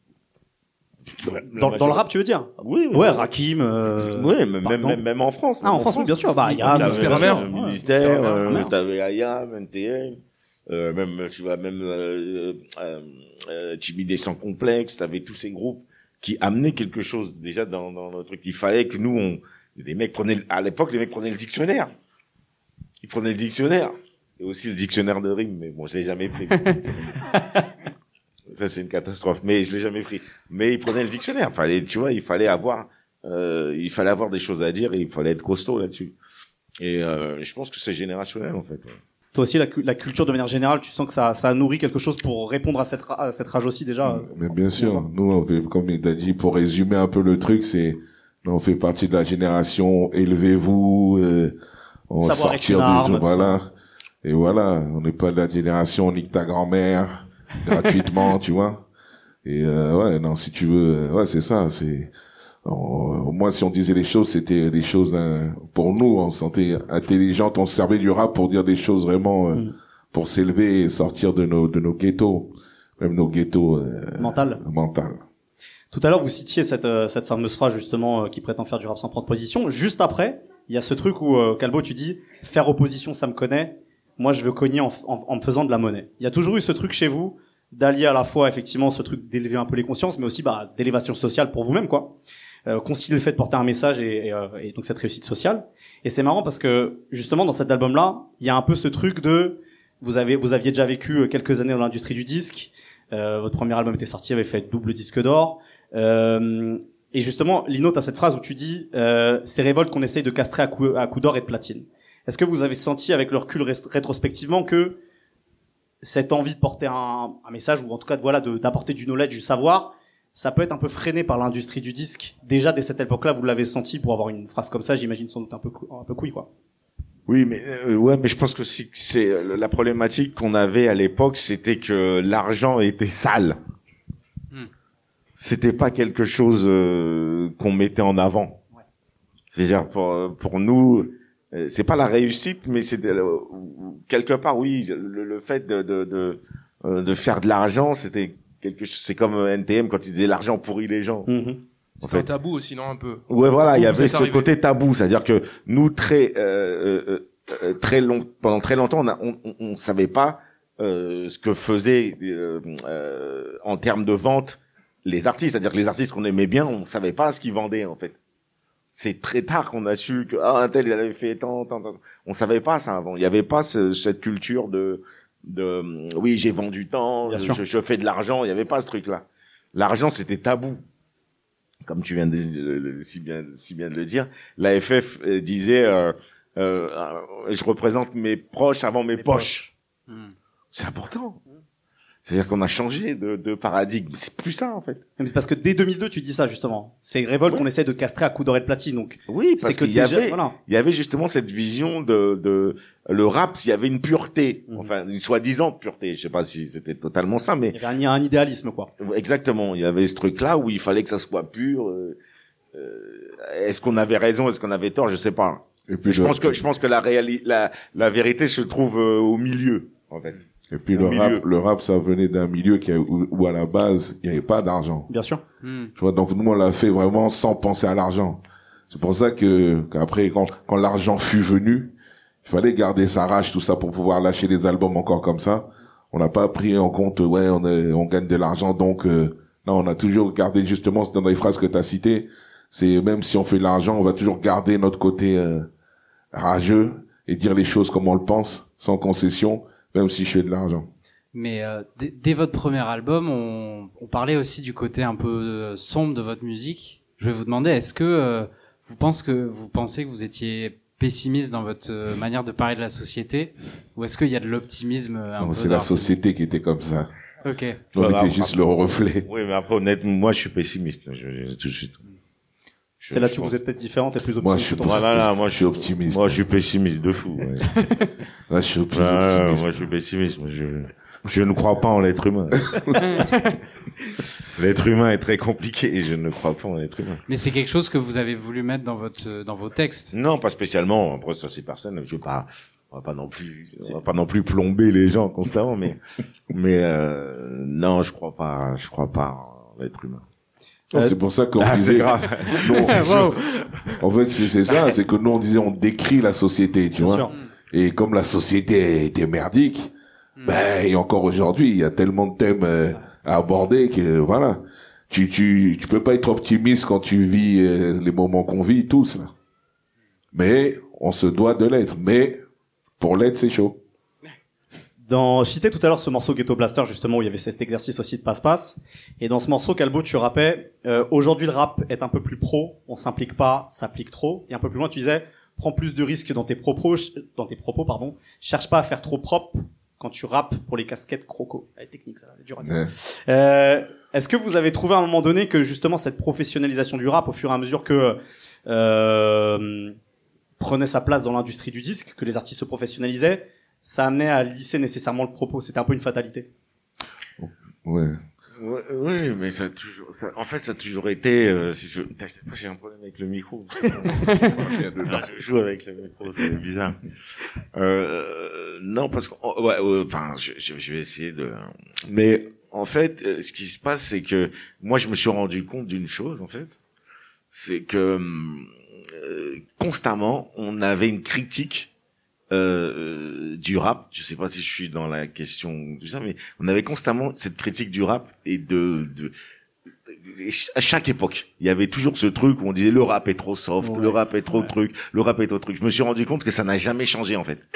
dans, dans le rap tu veux dire? Oui, oui ouais, Rakim euh, oui même même, même même en France ah en France, France bien sûr bah il y a Ministère Ministère euh, t'avais Ayam N T M euh, même tu vois même euh, euh, euh, Timidé sans complexe, t'avais tous ces groupes qui amenaient quelque chose déjà dans dans le truc. Il fallait que nous on les mecs prenaient à l'époque les mecs prenaient le dictionnaire. Ils prenaient le dictionnaire et aussi le dictionnaire de rimes, mais bon, je l'ai jamais pris. Ça, c'est une catastrophe, mais je l'ai jamais pris. Mais ils prenaient le dictionnaire. Fallait, tu vois, il fallait avoir, euh, il fallait avoir des choses à dire et il fallait être costaud là-dessus. Et euh, je pense que c'est générationnel en fait. Toi aussi, la, la culture de manière générale, tu sens que ça, ça nourrit quelque chose pour répondre à cette, à cette rage aussi déjà. Mais bien sûr, nous, on fait, comme il t'a dit, pour résumer un peu le truc, c'est, on fait partie de la génération élevez-vous. Euh, on va sortir du tout, voilà. Et voilà, on n'est pas de la génération nique ta grand-mère gratuitement, tu vois. Et euh, ouais, non, si tu veux, ouais, c'est ça, c'est au moins si on disait les choses, c'était des choses hein, pour nous, on se sentait intelligente, on se servait du rap pour dire des choses vraiment euh, mm. pour s'élever et sortir de nos de nos ghettos, même nos ghettos euh, mental. Mental. Tout à l'heure, vous citiez cette euh, cette fameuse phrase justement euh, qui prétend faire du rap sans prendre position. Juste après, il y a ce truc où euh, Calbo, tu dis faire opposition, ça me connaît. Moi, je veux cogner en, en, en me faisant de la monnaie. Il y a toujours eu ce truc chez vous d'allier à la fois effectivement ce truc d'élever un peu les consciences, mais aussi bah d'élévation sociale pour vous-même, quoi. Euh, concilier le fait de porter un message et, et, euh, et donc cette réussite sociale. Et c'est marrant parce que justement dans cet album-là, il y a un peu ce truc de vous avez vous aviez déjà vécu quelques années dans l'industrie du disque. Euh, votre premier album était sorti, avait fait double disque d'or. Euh, et justement, Lino, t'as cette phrase où tu dis euh, ces révoltes qu'on essaye de castrer à coups à coup d'or et de platine. Est-ce que vous avez senti avec le recul rétrospectivement que cette envie de porter un, un message ou en tout cas de, voilà de, d'apporter du knowledge, du savoir, ça peut être un peu freiné par l'industrie du disque. Déjà dès cette époque-là, vous l'avez senti pour avoir une phrase comme ça, j'imagine sans doute un peu un peu couille quoi. Oui, mais euh, ouais, mais je pense que c'est, c'est la problématique qu'on avait à l'époque, c'était que l'argent était sale. Hmm. C'était pas quelque chose euh, qu'on mettait en avant. Ouais. C'est-à-dire pour pour nous, c'est pas la réussite, mais c'est euh, quelque part oui, le, le fait de de de, euh, de faire de l'argent, c'était quelque chose, c'est comme N T M quand il disait l'argent pourrit les gens. Mmh. C'était en fait. Un tabou aussi, non, un peu. Ouais, voilà, il y avait ce arrivé. Côté tabou, c'est-à-dire que nous très euh, euh, euh, très long pendant très longtemps, on a, on, on, on savait pas euh, ce que faisaient euh, euh, en termes de vente les artistes, c'est-à-dire que les artistes qu'on aimait bien, on savait pas ce qu'ils vendaient en fait. C'est très tard qu'on a su que ah un tel il avait fait tant tant tant. On savait pas ça avant. Il y avait pas ce, cette culture de de oui j'ai vendu tant, je, je, je fais de l'argent. Il y avait pas ce truc là. L'argent c'était tabou. comme tu viens de le, si bien si bien de le dire, l'A F F euh, disait euh, euh, je représente mes proches avant mes, mes poches. poches. Mmh. C'est important. C'est-à-dire qu'on a changé de, de paradigme. C'est plus ça, en fait. Mais c'est parce que dès deux mille deux, tu dis ça, justement. C'est Révolte ouais. qu'on essaie de castrer à coups d'oreille de platine, donc. Oui, parce qu'il y avait, voilà. il y avait justement cette vision de, de, le rap, s'il y avait une pureté. Mm-hmm. Enfin, une soi-disant pureté. Je sais pas si c'était totalement ça, mais. Il y avait un, un idéalisme, quoi. Exactement. Il y avait ce truc-là où il fallait que ça soit pur. Euh, euh, est-ce qu'on avait raison, est-ce qu'on avait tort, je sais pas. Et puis je le... pense que, je pense que la réalité, la, la vérité se trouve euh, au milieu, en fait. Et puis le milieu. rap, le rap, ça venait d'un milieu qui a, où, où à la base il n'y avait pas d'argent. Bien sûr. Hmm. Tu vois, donc nous on l'a fait vraiment sans penser à l'argent. C'est pour ça que qu'après quand quand l'argent fut venu, il fallait garder sa rage tout ça pour pouvoir lâcher des albums encore comme ça. On n'a pas pris en compte ouais on est, on gagne de l'argent donc euh, non on a toujours gardé justement dans les phrases que tu as citées. C'est même si on fait de l'argent, on va toujours garder notre côté euh, rageux et dire les choses comme on le pense, sans concession. Même si je fais de l'argent. Mais euh, dès, dès votre premier album, on, on parlait aussi du côté un peu euh, sombre de votre musique. Je vais vous demander, est-ce que euh, vous pensez que vous pensez que vous étiez pessimiste dans votre euh, manière de parler de la société, ou est-ce qu'il y a de l'optimisme un non, peu c'est la société qui était comme ça. Ok. On ouais, était bah, juste le reflet. Oui, mais après honnêtement, moi je suis pessimiste. Je, je, tout de suite. Je, c'est là-dessus que vous êtes peut-être différent, t'es plus optimiste. Moi, je suis, voilà, là, moi, je suis optimiste. Moi, je suis pessimiste de fou. Ouais. Là, je suis plus là, optimiste. Moi, je suis pessimiste. Je, je ne crois pas en l'être humain. L'être humain est très compliqué et je ne crois pas en l'être humain. Mais c'est quelque chose que vous avez voulu mettre dans votre, dans vos textes. Non, pas spécialement. Après, ça, c'est personnel. Je veux pas, on va pas non plus, on va pas non plus plomber les gens constamment, mais, mais, euh, non, je crois pas, je crois pas en l'être humain. Non, c'est pour ça qu'on ah, disait. C'est grave. Non, wow. En fait, c'est, c'est ça, c'est que nous on disait on décrit la société, tu Bien vois. Sûr. Et comme la société était merdique, mm. ben et encore aujourd'hui, il y a tellement de thèmes euh, à aborder que voilà, tu tu tu peux pas être optimiste quand tu vis euh, les moments qu'on vit tous là. Mais on se doit de l'être. Mais pour l'être, c'est chaud. Dans, je citais tout à l'heure ce morceau Ghetto Blaster, justement, où il y avait cet exercice aussi de passe-passe. Et dans ce morceau, Calbo, tu rappais, euh, aujourd'hui, le rap est un peu plus pro, on s'implique pas, s'applique trop. Et un peu plus loin, tu disais, prends plus de risques dans tes propos, dans tes propos, pardon. Cherche pas à faire trop propre quand tu rappes pour les casquettes croco. Elle est technique, ça, elle est dure à dire. Ouais. Euh, est-ce que vous avez trouvé à un moment donné que, justement, cette professionnalisation du rap, au fur et à mesure que, euh, prenait sa place dans l'industrie du disque, que les artistes se professionnalisaient, ça amenait à lisser nécessairement le propos. C'était un peu une fatalité. Ouais. Ouais, oui, mais ça a toujours, ça, en fait, ça a toujours été, euh, si je, j'ai un problème avec le micro. Non, je joue avec le micro, c'est bizarre. Euh, non, parce que, ouais, ouais, enfin, je, je, je vais essayer de, mais, en fait, ce qui se passe, c'est que, moi, je me suis rendu compte d'une chose, en fait. C'est que, euh, constamment, on avait une critique Euh, du rap, je sais pas si je suis dans la question tout ça, mais on avait constamment cette critique du rap et de, de, de à chaque époque, il y avait toujours ce truc où on disait le rap est trop soft, ouais, le rap est trop ouais. truc, le rap est trop truc. Je me suis rendu compte que ça n'a jamais changé en fait.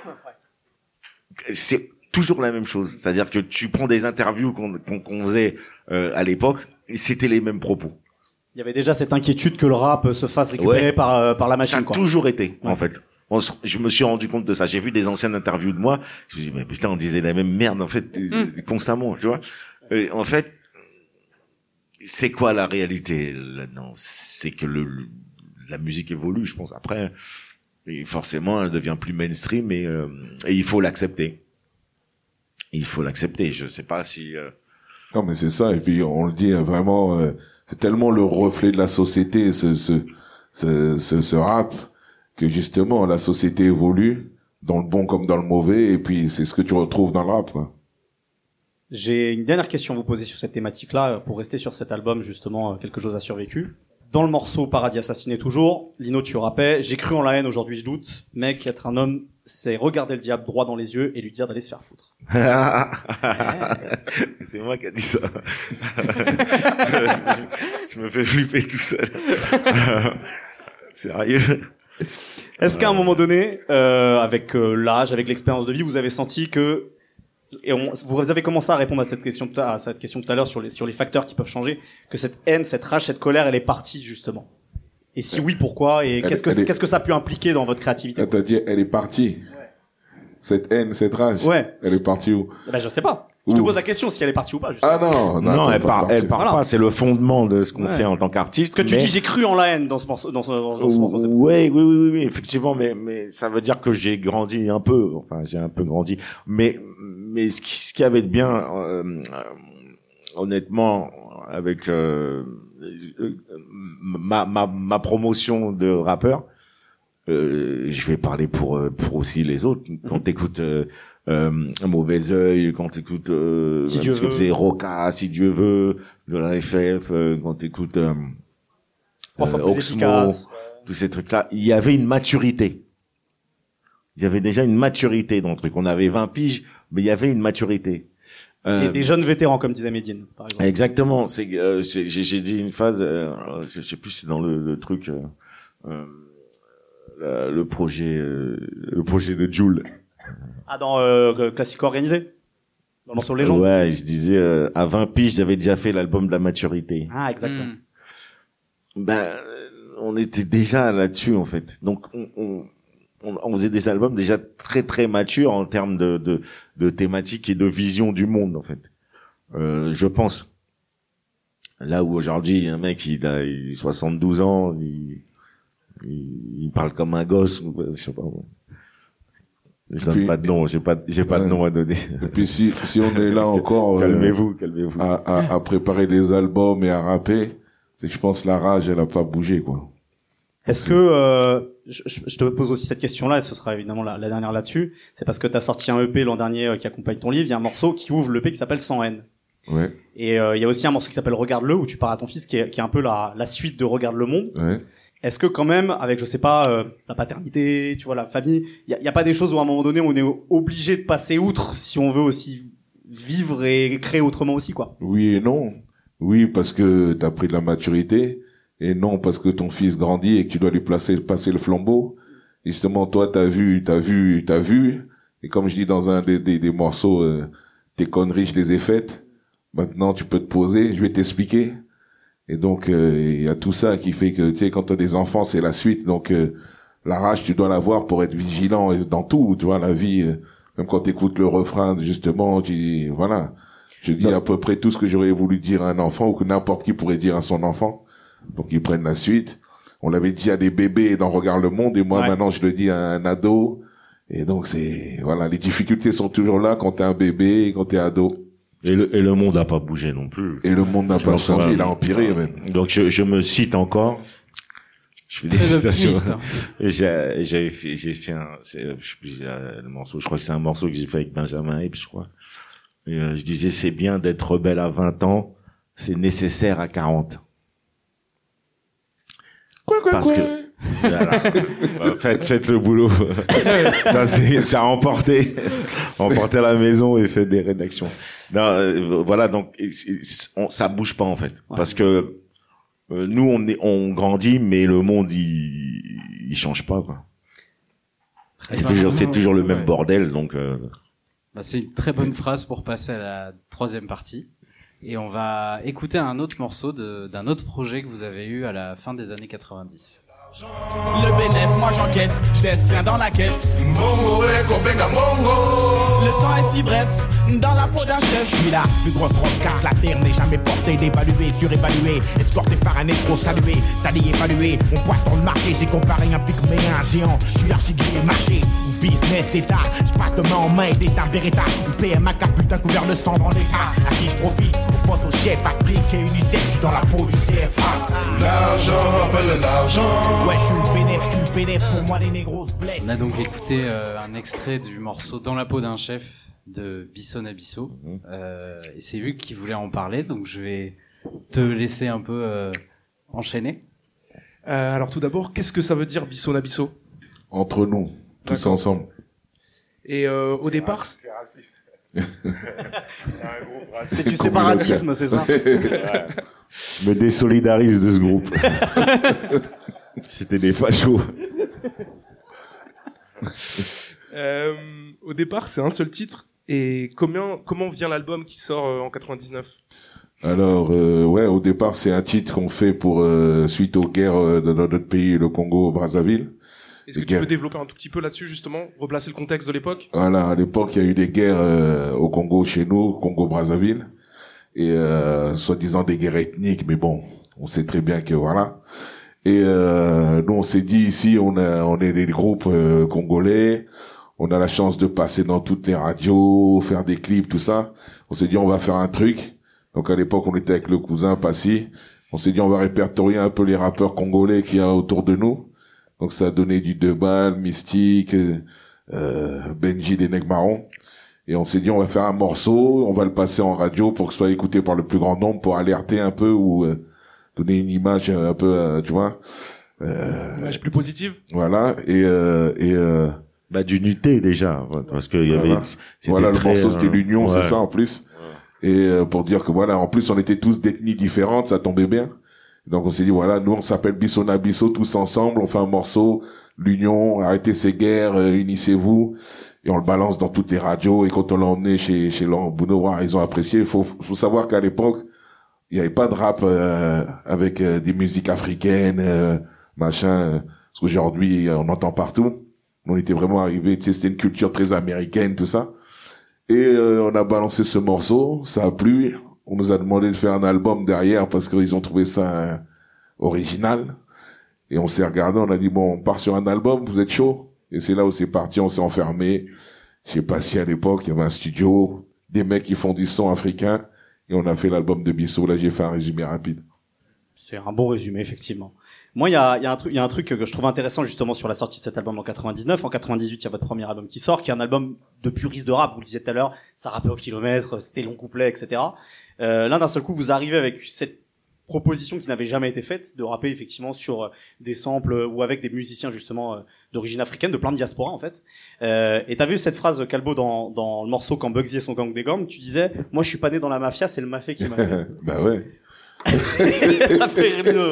C'est toujours la même chose, c'est-à-dire que tu prends des interviews qu'on qu'on, qu'on faisait euh, à l'époque, et c'était les mêmes propos. Il y avait déjà cette inquiétude que le rap se fasse récupérer ouais. par euh, par la machine. Ça a quoi. toujours été ouais. en fait. On, je me suis rendu compte de ça. J'ai vu des anciennes interviews de moi. Je me suis dit, mais putain, on disait la même merde, en fait, mm. constamment, tu vois. Et en fait, c'est quoi la réalité là-dedans? C'est que le, le, la musique évolue, je pense. Après, et forcément, elle devient plus mainstream et, euh, et il faut l'accepter. Il faut l'accepter. Je sais pas si... Euh... Non, mais c'est ça. Et puis, on le dit vraiment, euh, c'est tellement le reflet de la société, ce, ce, ce, ce, ce rap, que justement la société évolue dans le bon comme dans le mauvais, et puis c'est ce que tu retrouves dans le rap, quoi. J'ai une dernière question à vous poser sur cette thématique-là, pour rester sur cet album, justement, quelque chose a survécu. Dans le morceau Paradis assassiné toujours, Lino, tu rappais, j'ai cru en la haine, aujourd'hui je doute. Mec, être un homme, c'est regarder le diable droit dans les yeux et lui dire d'aller se faire foutre. C'est moi qui a dit ça. Je me fais flipper tout seul. Sérieux? Est-ce qu'à un moment donné, euh, avec euh, l'âge, avec l'expérience de vie, vous avez senti que et on, vous avez commencé à répondre à cette question, à cette question tout à l'heure sur les, sur les facteurs qui peuvent changer, que cette haine, cette rage, cette colère, elle est partie, justement. Et si oui, pourquoi? Et Elle- qu'est-ce que, elle est- qu'est-ce que ça a pu impliquer dans votre créativité? C'est-à-dire, elle est partie. Cette haine, cette rage. Ouais. Elle est partie où? Ben, je sais pas. Je te Où pose la question si elle est partie ou pas, justement. Ah non, Non, attends, elle pas part, partie. elle part Voilà. pas. C'est le fondement de ce qu'on Ouais. fait en tant qu'artiste. Parce que tu mais- dis j'ai cru en la haine dans ce morceau, dans ce, dans, dans ce morceau. c'est- Oui, oui, oui, oui, effectivement, mais mais ça veut dire que j'ai grandi un peu. Enfin, j'ai un peu grandi. Mais mais ce qui ce qui avait de bien, euh, euh, honnêtement, avec euh, euh, ma ma ma promotion de rappeur, euh, je vais parler pour euh, pour aussi les autres. Quand t'écoutes euh, euh, Mauvais Œil, quand t'écoutes euh, Si Dieu ce que veut. faisait Roca, Si Dieu veut, de la F F, euh, quand t'écoutes euh, Parfois euh, plus Oxmo, efficace. tous ces trucs-là, il y avait une maturité. Il y avait déjà une maturité dans le truc. On avait vingt piges, mais il y avait une maturité. Euh, Et des jeunes vétérans, comme disait Medine, par exemple. Exactement. C'est, euh, c'est- j'ai, j'ai dit une phase, euh, je, je sais plus si c'est dans le, le truc, euh, euh, le, le projet, euh, le projet de Jul. Ah, dans euh, Classico Organisé? Dans le morceau Légende? Ouais, je disais, euh, à vingt piges, j'avais déjà fait l'album de la maturité. Ah, exactement. Hmm. Ben, euh, on était déjà là-dessus en fait. Donc on, on, on, on faisait des albums déjà très très matures en termes de, de, de thématiques et de vision du monde en fait. Euh, je pense. Là où aujourd'hui un mec il a il a soixante-douze ans, il, il, il parle comme un gosse, ou, je sais pas. Moi. Je donne Puis- pas de nom, j'ai pas j'ai pas de Ouais. nom à donner. Et puis si, si on est là encore, euh, Calmez-vous, calmez-vous. à, à, à préparer des albums et à rapper, c'est que je pense que la rage, elle a pas bougé, quoi. Est-ce que, euh, je, je- je te pose aussi cette question-là, et ce sera évidemment la, la dernière là-dessus, c'est parce que t'as sorti un E P l'an dernier euh, qui accompagne ton livre, il y a un morceau qui ouvre l'E P qui s'appelle Sans haine. Ouais, Et euh, il y a aussi un morceau qui s'appelle Regarde-le, où tu parles à ton fils, qui est, qui est un peu la, la suite de Regarde le monde. ouais. Est-ce que quand même, avec, je sais pas, euh, la paternité, tu vois, la famille, il y a, y a pas des choses où à un moment donné on est obligé de passer outre si on veut aussi vivre et créer autrement aussi, quoi. Oui et non. Oui, parce que t'as pris de la maturité. Et non, parce que ton fils grandit et que tu dois lui placer, passer le flambeau. Justement, toi, t'as vu, t'as vu, t'as vu. Et comme je dis dans un des, des, des morceaux, euh, tes conneries, je les ai faites. Maintenant, tu peux te poser, je vais t'expliquer. Et donc, euh, il y a tout ça qui fait que, tu sais, quand t'as des enfants, c'est la suite. Donc, euh, la rage, tu dois l'avoir pour être vigilant dans tout, tu vois, la vie. euh, même quand t'écoutes le refrain, justement, tu, voilà. Je dis à peu près tout ce que j'aurais voulu dire à un enfant ou que n'importe qui pourrait dire à son enfant. Donc, ils prennent la suite. On l'avait dit à des bébés dans Regarde le monde et moi, Ouais. maintenant, je le dis à un ado. Et donc, c'est, voilà, les difficultés sont toujours là quand t'es un bébé et quand t'es ado. Et le, et le monde a pas bougé non plus. Et le monde n'a pas Donc, changé, voilà. il a empiré, même. Donc je, je me cite encore. Je fais des Très citations. optimiste. hein. Et j'ai, j'ai fait, j'ai fait un, c'est, je sais plus, euh, le morceau, je crois que c'est un morceau que j'ai fait avec Benjamin Epps, je crois. Et euh, je disais, c'est bien d'être rebelle à vingt ans, c'est nécessaire à quarante. Parce que, voilà. Euh, faites, faites le boulot. Ça, c'est, c'est à emporter. Emporter à la maison et faites des rédactions. Non, euh, voilà, donc, c'est- c'est- on, ça bouge pas, en fait. Ouais. Parce que, euh, nous, on est, on grandit, mais le monde, il, il change pas, quoi. C'est toujours, c'est toujours le même Ouais. bordel, donc, euh, Bah, c'est une très bonne phrase pour passer à la troisième partie. Et on va écouter un autre morceau de- d'un autre projet que vous avez eu à la fin des années quatre-vingt-dix. Le bénéf, moi j'encaisse, je laisse rien dans la caisse. Le temps est si bref, dans la peau d'un chef. Je suis la plus grosse rockcarte, la terre n'est jamais portée, dévaluée, surévaluée. Escorté par un escroc salué, sali évalué. On pointe sur le marché, j'ai comparé un pygmée à un géant. Je suis archi-grillé marché, ou business état. Je passe de main en main et d'état Beretta. Ou P M A K, putain couvert de sang dans l'état. À qui je profite, on pense au chef Afrique et UNICEF. Je suis dans la peau du C F A. L'argent, appelle l'argent. Ouais, je suis le bénéf, je suis le bénéf, pour moi les négros se blessent. On a donc écouté euh, un extrait du morceau Dans la peau d'un chef de Bisson Abisso. Mhm. Euh, et c'est Hugues qui voulait en parler, donc je vais te laisser un peu euh, enchaîner. Euh, alors tout d'abord, qu'est-ce que ça veut dire Bisson Abisso? Entre nous, tous D'accord. ensemble. Et euh, au départ, c'est raciste. C'est du séparatisme, c'est ça? Je me désolidarise de ce groupe. C'était des fachos. euh, au départ, c'est un seul titre Et comment, comment vient l'album qui sort euh, en quatre-vingt-dix-neuf? Alors, euh, ouais, au départ, c'est un titre qu'on fait pour euh, suite aux guerres euh, de notre pays, le Congo, Brazzaville. Est-ce que tu peux développer un tout petit peu là-dessus, justement, replacer le contexte de l'époque? Voilà, à l'époque, il y a eu des guerres euh, au Congo, chez nous, Congo-Brazzaville, et euh, soi-disant des guerres ethniques, mais bon, on sait très bien que voilà. Et euh, nous, on s'est dit ici, on a, on est des groupes euh, congolais, on a la chance de passer dans toutes les radios, faire des clips, tout ça. On s'est dit, on va faire un truc. Donc à l'époque, on était avec le cousin Passy. On s'est dit, on va répertorier un peu les rappeurs congolais qu'il y a autour de nous. Donc ça a donné du Deux Balles, Mystique, euh, Benji des Nègres Marrons. Et on s'est dit, on va faire un morceau, on va le passer en radio pour que ce soit écouté par le plus grand nombre, pour alerter un peu ou euh, donner une image un peu, euh, tu vois. Euh, une image plus positive. Voilà. Et euh, et euh, bah d'unité déjà, parce que il y voilà. avait. Voilà, très, le morceau c'était euh, l'union, ouais. c'est ça en plus. Ouais. Et euh, pour dire que voilà, en plus on était tous d'ethnies différentes, ça tombait bien. Donc on s'est dit voilà, nous on s'appelle Bissona Bisso tous ensemble, on fait un morceau, l'union, arrêtez ces guerres, euh, unissez-vous, et on le balance dans toutes les radios. Et quand on l'a emmené chez chez Laurent Bounoir, ils ont apprécié. Il faut, faut savoir qu'à l'époque il y avait pas de rap euh, avec euh, des musiques africaines, euh, machin. Euh, parce qu'aujourd'hui on entend partout. On était vraiment arrivé, tu sais, c'était une culture très américaine, tout ça. Et euh, on a balancé ce morceau, ça a plu. On nous a demandé de faire un album derrière parce qu'ils ont trouvé ça euh, original. Et on s'est regardé, on a dit, bon, on part sur un album, vous êtes chaud? Et c'est là où c'est parti, on s'est enfermé. Je sais pas si à l'époque, il y avait un studio, des mecs qui font du son africain. Et on a fait l'album de Bisso. Là, j'ai fait un résumé rapide. C'est un bon résumé, effectivement. Moi, il y a, il y a un truc, il y a un truc que je trouve intéressant justement sur la sortie de cet album en quatre-vingt-dix-neuf. En quatre-vingt-dix-huit, il y a votre premier album qui sort, qui est un album de puriste de rap. Vous le disiez tout à l'heure, ça rappait au kilomètre, c'était long couplet, et cetera. Euh, là, d'un seul coup, vous arrivez avec cette proposition qui n'avait jamais été faite de rapper effectivement sur des samples ou avec des musiciens justement euh, d'origine africaine, de plein de diaspora en fait. Euh, et t'avais eu cette phrase, Calbo, dans, dans le morceau Quand Bugsy et son gang des gommes, tu disais, moi je suis pas né dans la mafia, c'est le mafé qui m'a fait. Bah ouais. Ça fait rire de...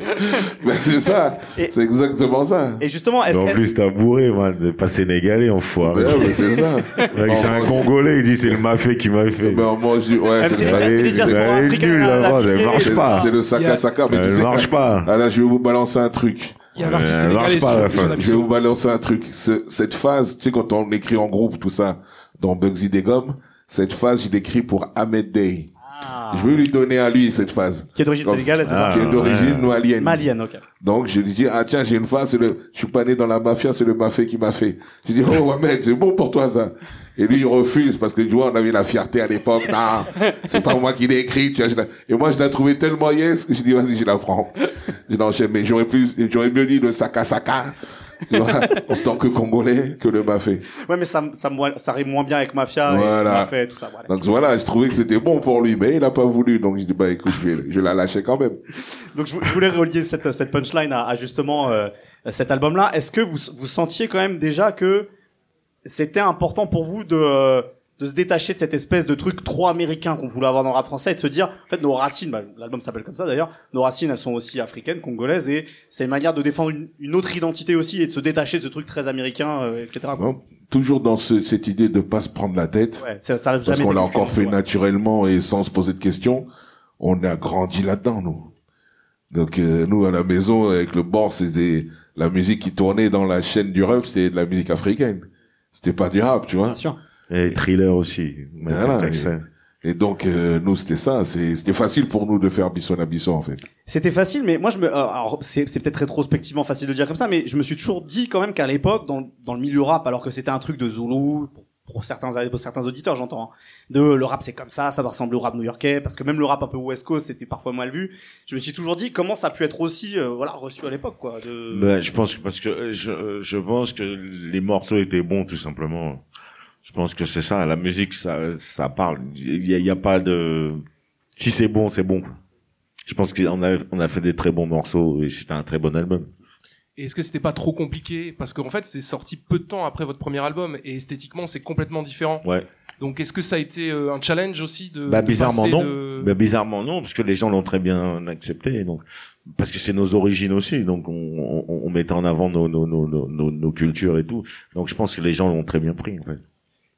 Ben c'est ça, et, c'est exactement ça. Et justement, est-ce en que... plus t'as bourré, man, de pas sénégalais, enfoiré. Ben mais c'est ça. Like, c'est un Congolais, il dit c'est le mafé qui m'a fait. Ben moi je dis ouais, c'est, c'est, c'est, c'est les diasporas africaines. Elle marche pas. C'est le saka saka, mais tu sais. Elle marche pas. Ah là, je vais vous balancer un truc. Il y a un artiste sénégalais sur la Je vais vous balancer un truc. Ce, cette phase, tu sais, quand on écrit en groupe tout ça, dans Bugsy des Gommes, cette phase, je l'écris pour Ahmed Day. Ah. Je vais lui donner à lui cette phase. Qui est d'origine sénégalaise, c'est ça? Qui est d'origine ouais. malienne. Malienne, ok. Donc je lui dis ah tiens j'ai une phase, c'est le, je suis pas né dans la mafia, c'est le mafé qui m'a fait. Je dis oh Ahmed, c'est bon pour toi ça. Et lui il refuse parce que tu vois on avait la fierté à l'époque. Non, c'est pas moi qui l'ai écrit. Tu vois, et moi je l'ai trouvé tellement yes que je dis vas-y je la prends. Je l'enchaîne mais j'aurais plus, j'aurais mieux dit le saka saka. Tu vois, en tant que Congolais, que le mafé. Ouais, mais ça, ça, ça rime moins bien avec mafia voilà. et mafé, tout ça. Voilà. Donc voilà, je trouvais que c'était bon pour lui, mais il a pas voulu. Donc je dis bah écoute, je vais, je vais la lâcher quand même. Donc je, je voulais relier cette, cette punchline à, à justement euh, cet album-là. Est-ce que vous, vous sentiez quand même déjà que c'était important pour vous de euh, de se détacher de cette espèce de truc trop américain qu'on voulait avoir dans le rap français et de se dire, en fait, nos racines, bah, l'album s'appelle comme ça d'ailleurs, nos racines, elles sont aussi africaines, congolaises, et c'est une manière de défendre une, une autre identité aussi et de se détacher de ce truc très américain, euh, et cetera. Quoi. Bon, toujours dans ce, cette idée de pas se prendre la tête, ouais, ça, ça parce qu'on l'a encore fait ouais. naturellement et sans se poser de questions. On a grandi là-dedans, nous. Donc euh, nous, à la maison, avec le bord, c'était la musique qui tournait dans la chaîne du rap, c'était de la musique africaine. C'était pas du rap, tu vois. Bien sûr. Et Thriller aussi. Voilà, et, et donc euh, nous c'était ça, c'est, c'était facile pour nous de faire Bisson à Bisson en fait. C'était facile, mais moi je me, alors c'est, c'est peut-être rétrospectivement facile de dire comme ça, mais je me suis toujours dit quand même qu'à l'époque dans dans le milieu rap, alors que c'était un truc de Zoulou pour, pour certains pour certains auditeurs j'entends, hein, de le rap c'est comme ça, ça va ressembler au rap new-yorkais, parce que même le rap un peu West Coast c'était parfois mal vu. Je me suis toujours dit comment ça a pu être aussi euh, voilà reçu à l'époque quoi. De... Ben, je pense que parce que je je pense que les morceaux étaient bons tout simplement. Je pense que c'est ça, la musique, ça, ça parle. Il y a, il y a pas de, si c'est bon, c'est bon. Je pense qu'on a, on a fait des très bons morceaux et c'était un très bon album. Et est-ce que c'était pas trop compliqué? Parce qu'en fait, c'est sorti peu de temps après votre premier album et esthétiquement, c'est complètement différent. Ouais. Donc, est-ce que ça a été un challenge aussi de, bah, de bizarrement non. De... Bah, bizarrement non, parce que les gens l'ont très bien accepté, donc, parce que c'est nos origines aussi, donc on, on, on mettait en avant nos, nos, nos, nos, nos cultures et tout. Donc, je pense que les gens l'ont très bien pris, en fait.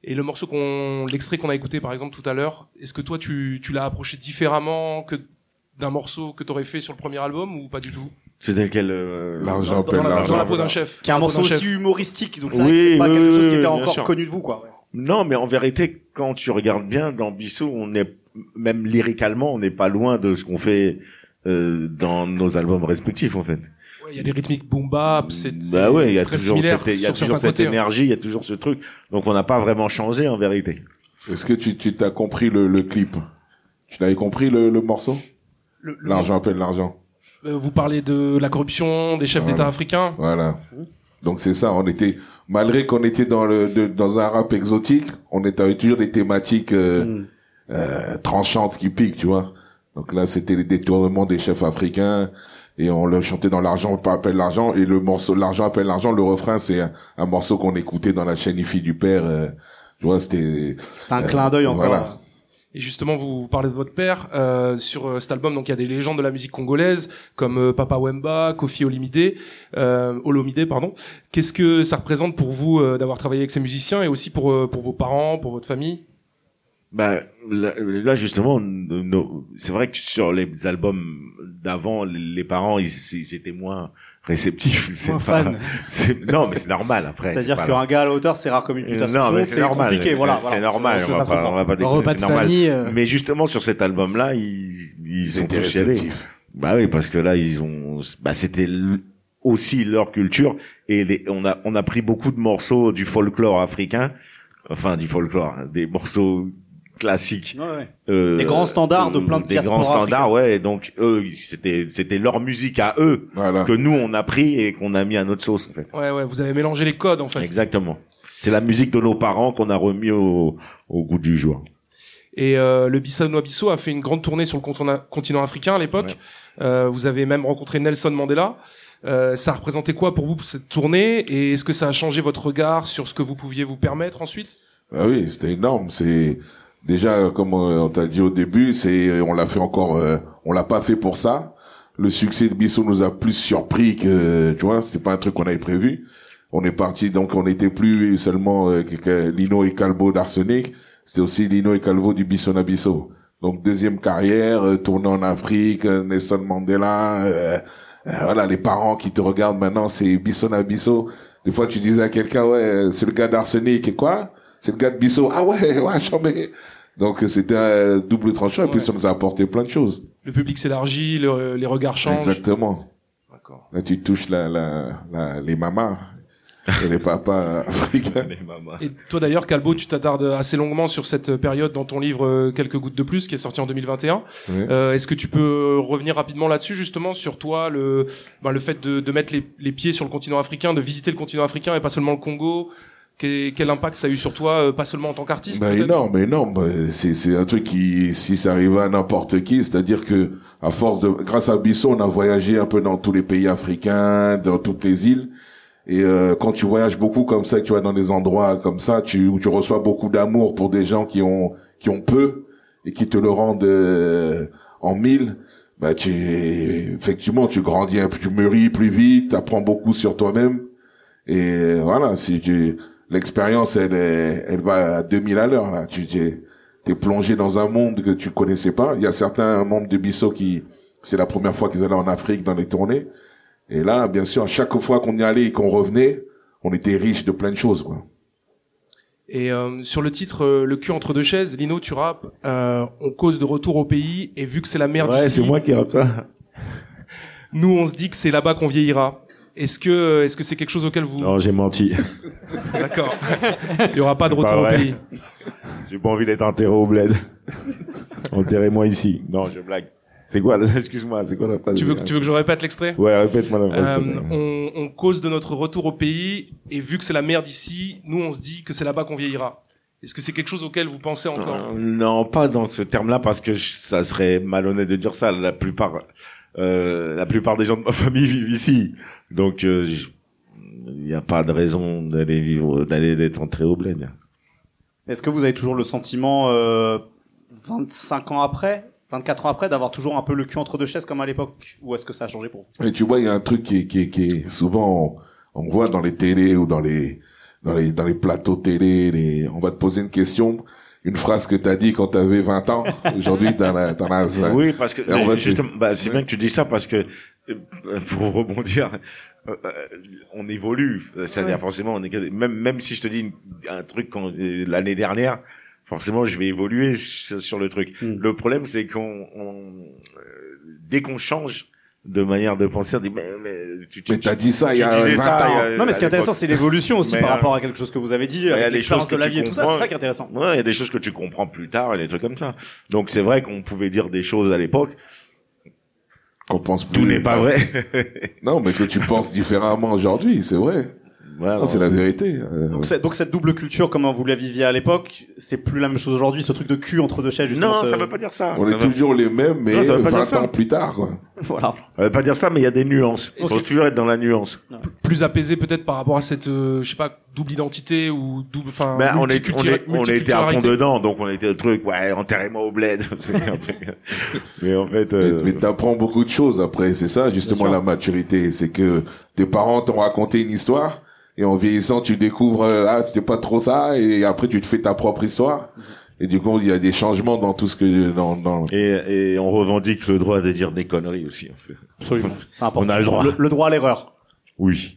Et le morceau qu'on, l'extrait qu'on a écouté par exemple tout à l'heure, est-ce que toi tu, tu l'as approché différemment que d'un morceau que t'aurais fait sur le premier album ou pas du tout? C'était quel euh, L'argent dans, dans, la, l'argent. dans la peau d'un chef. Qui est un morceau Dans la peau d'un aussi chef. humoristique, donc c'est Oui, vrai que c'est pas oui, quelque oui, chose qui oui, était bien encore sûr. connu de vous, quoi. Non, mais en vérité, quand tu regardes bien dans Bissot, on est même lyricalement, on n'est pas loin de ce qu'on fait euh, dans nos albums respectifs, en fait. Ouais, il y a des rythmiques boom bap, c'est Bah ouais, il y a très toujours similaire cette, il y a sur toujours certains cette côtés, hein. énergie, il y a toujours ce truc. Donc on n'a pas vraiment changé en vérité. Est-ce que tu tu t'as compris le, le clip? Tu l'avais compris le, le morceau? Le- le- L'argent appelle l'argent. Euh, Vous parlez de la corruption des chefs Voilà. d'État africains. Voilà. Donc c'est ça, on était, malgré qu'on était dans le de- dans un rap exotique, on était avec toujours des thématiques euh, Mm. euh, tranchantes qui piquent, tu vois. Donc là, c'était les détournements des chefs africains et on le chantait dans l'argent appelle l'argent et le morceau l'argent appelle l'argent, le refrain c'est un, un morceau qu'on écoutait dans la chaîne IFI du père. Euh, tu vois, c'était C'est un clin d'œil encore. voilà. Et justement, vous, vous parlez de votre père euh, sur euh, cet album. Donc, il y a des légendes de la musique congolaise comme euh, Papa Wemba, Kofi Olomide, euh, Olomide, pardon. Qu'est-ce que ça représente pour vous euh, d'avoir travaillé avec ces musiciens et aussi pour euh, pour vos parents, pour votre famille? Bah là, là, justement, nos- c'est vrai que sur les albums d'avant, les parents ils, ils étaient moins réceptifs. C'est Moins pas, fans. c'est, non, mais c'est normal après. C'est-à-dire c'est pas qu'un gars à la hauteur, c'est rare comme une pute à son Non, mais compte, c'est c'est normal. compliqué, C'est- voilà. C'est voilà. normal. Ça, On ça va se pas, comprend. on va pas déconner, Repas de c'est normal. famille. euh, Mais justement, sur cet album-là, ils, ils, Ils sont étaient tous y allés. réceptifs. Bah oui, parce que là, ils ont, bah, c'était l- aussi leur culture et les, on a, on a pris beaucoup de morceaux du folklore africain, enfin, du folklore, hein, des morceaux classiques. Ouais, ouais. Euh, Des grands standards de plein de Des grands diasporas standards, ouais, et donc, eux, ils- c'était, c'était leur musique à eux, Voilà. que nous, on a pris et qu'on a mis à notre sauce, en fait. Ouais, ouais. Vous avez mélangé les codes en fait. Exactement. C'est la musique de nos parents qu'on a remis au, au goût du jour. Et euh, le Bissau Bisso a fait une grande tournée sur le continent, continent africain à l'époque. Ouais. Euh, vous avez même rencontré Nelson Mandela. Euh, ça représentait quoi pour vous cette tournée et est-ce que ça a changé votre regard sur ce que vous pouviez vous permettre ensuite? Ah oui, c'était énorme. C'est déjà comme on t'a dit au début, c'est on l'a fait encore, euh, on l'a pas fait pour ça. Le succès de Bissau nous a plus surpris que, tu vois, c'était pas un truc qu'on avait prévu. On est parti, donc on n'était plus seulement euh, que- que Lino et Calbo d'Arsenic, c'était aussi Lino et Calvo du Bissau Nabisso. Donc deuxième carrière, euh, tournée en Afrique, euh, Nelson Mandela, euh, euh, voilà, les parents qui te regardent maintenant, c'est Bissau Nabisso. Des fois tu disais à quelqu'un, ouais, c'est le gars d'Arsenic et quoi? C'est le gars de Bissau. Ah ouais, ouais, chambé. Donc c'était un double tranchant et puis Ouais. ça nous a apporté plein de choses. Le public s'élargit, le- les regards changent. Exactement. D'accord. Là tu touches la, la, la les mamas et les papas africains. Et toi d'ailleurs, Calbo, tu t'attardes assez longuement sur cette période dans ton livre euh, Quelques gouttes de plus, qui est sorti en deux mille vingt et un. Ouais. Euh, est-ce que tu peux revenir rapidement là-dessus, justement, sur toi, le, ben, le fait de, de mettre les, les pieds sur le continent africain, de visiter le continent africain et pas seulement le Congo? Quel, quel impact ça a eu sur toi, euh, pas seulement en tant qu'artiste? Bah, peut-être énorme, énorme. Euh, C'est, c'est un truc qui, si ça arrivait à n'importe qui, c'est-à-dire que, à force de, grâce à Bissau, on a voyagé un peu dans tous les pays africains, dans toutes les îles. Et euh, quand tu voyages beaucoup comme ça, que tu vas dans des endroits comme ça, tu, où tu reçois beaucoup d'amour pour des gens qui ont, qui ont peu et qui te le rendent euh, en mille. Bah, tu, effectivement, tu grandis, un peu, tu mûris plus vite, tu apprends beaucoup sur toi-même. Et voilà, si tu, l'expérience, elle est, elle va à deux mille à l'heure, là. Tu, t'es, t'es plongé dans un monde que tu connaissais pas. Il y a certains membres de Bissau qui, c'est la première fois qu'ils allaient en Afrique dans les tournées. Et là, bien sûr, à chaque fois qu'on y allait et qu'on revenait, on était riche de plein de choses, quoi. Et euh, sur le titre euh, Le cul entre deux chaises, Lino, tu rappes, euh, on cause de retour au pays et vu que c'est la merde Ouais, ici, c'est moi qui rappe ça. nous on se dit que c'est là-bas qu'on vieillira. Est-ce que est-ce que c'est quelque chose auquel vous... Non, j'ai menti. D'accord. Il y aura pas de C'est pas retour au vrai. pays. J'ai pas envie d'être enterré au bled. Enterrez-moi ici. Non, je blague. C'est quoi, excuse-moi, c'est quoi la phrase? Tu veux, que- tu veux que je répète l'extrait? Ouais, répète-moi la phrase. Euh, s'il te plaît. on, on cause de notre retour au pays et vu que c'est la merde ici, nous on se dit que c'est là-bas qu'on vieillira. Est-ce que c'est quelque chose auquel vous pensez encore? Euh, non, pas dans ce terme-là, parce que je- ça serait malhonnête de dire ça. La plupart, euh, la plupart des gens de ma famille vivent ici, donc euh, je- il n'y a pas de raison d'aller vivre, d'aller d'être entré au bled. Est-ce que vous avez toujours le sentiment, euh, vingt-cinq ans après, vingt-quatre ans après, d'avoir toujours un peu le cul entre deux chaises comme à l'époque? Ou est-ce que ça a changé pour vous? Et tu vois, il y a un truc qui est, qui est, qui est souvent, on, on voit dans les télés ou dans les, dans les dans les plateaux télé, les on va te poser une question, une phrase que t'as dit quand t'avais vingt ans, aujourd'hui t'en as t'en as oui, parce que on va justement, bah, c'est bien que tu dis ça parce que pour rebondir, euh, on évolue, c'est-à-dire ouais. forcément on est même même si je te dis une, un truc quand, l'année dernière, forcément je vais évoluer sur, sur le truc. Mm. Le problème c'est qu'on on, euh, dès qu'on change de manière de penser, on dit mais mais tu, tu mais t'as dit ça il y a vingt ça, ans. A, non mais ce qui est intéressant c'est l'évolution aussi mais par euh, rapport à quelque chose que vous avez dit, il y a les choses de la vie et tout ça, c'est ça qui est intéressant. Ouais, il y a des choses que tu comprends plus tard et des trucs comme ça. Donc c'est vrai qu'on pouvait dire des choses à l'époque qu'on pense plus. Tout n'est pas vrai. Non, mais que tu penses différemment aujourd'hui, c'est vrai. Voilà, non, c'est la vérité. Euh, donc, c'est, donc cette double culture, comment vous la viviez à l'époque, c'est plus la même chose aujourd'hui, ce truc de cul entre deux chaises, justement. Non, ce... ça veut pas dire ça. On ça est veut... toujours les mêmes, mais non, vingt ans plus tard, quoi. Voilà. Ça veut pas dire ça, mais il y a des nuances. Il faut que... toujours être dans la nuance. Plus apaisé peut-être par rapport à cette, euh, je sais pas, double identité ou double, enfin, ben, on, est, on, est, on était à fond dedans, donc on était le truc, ouais, enterrez-moi au bled. C'est un truc. Mais en fait, euh... mais, mais t'apprends beaucoup de choses après, c'est ça, justement, la maturité. C'est que tes parents t'ont raconté une histoire, et en vieillissant, tu découvres, euh, ah, c'était pas trop ça, et après, tu te fais ta propre histoire. Et du coup, il y a des changements dans tout ce que, dans, dans... Et, et on revendique le droit de dire des conneries aussi, en fait. Absolument. C'est important. On a le droit. Le, le droit à l'erreur. Oui.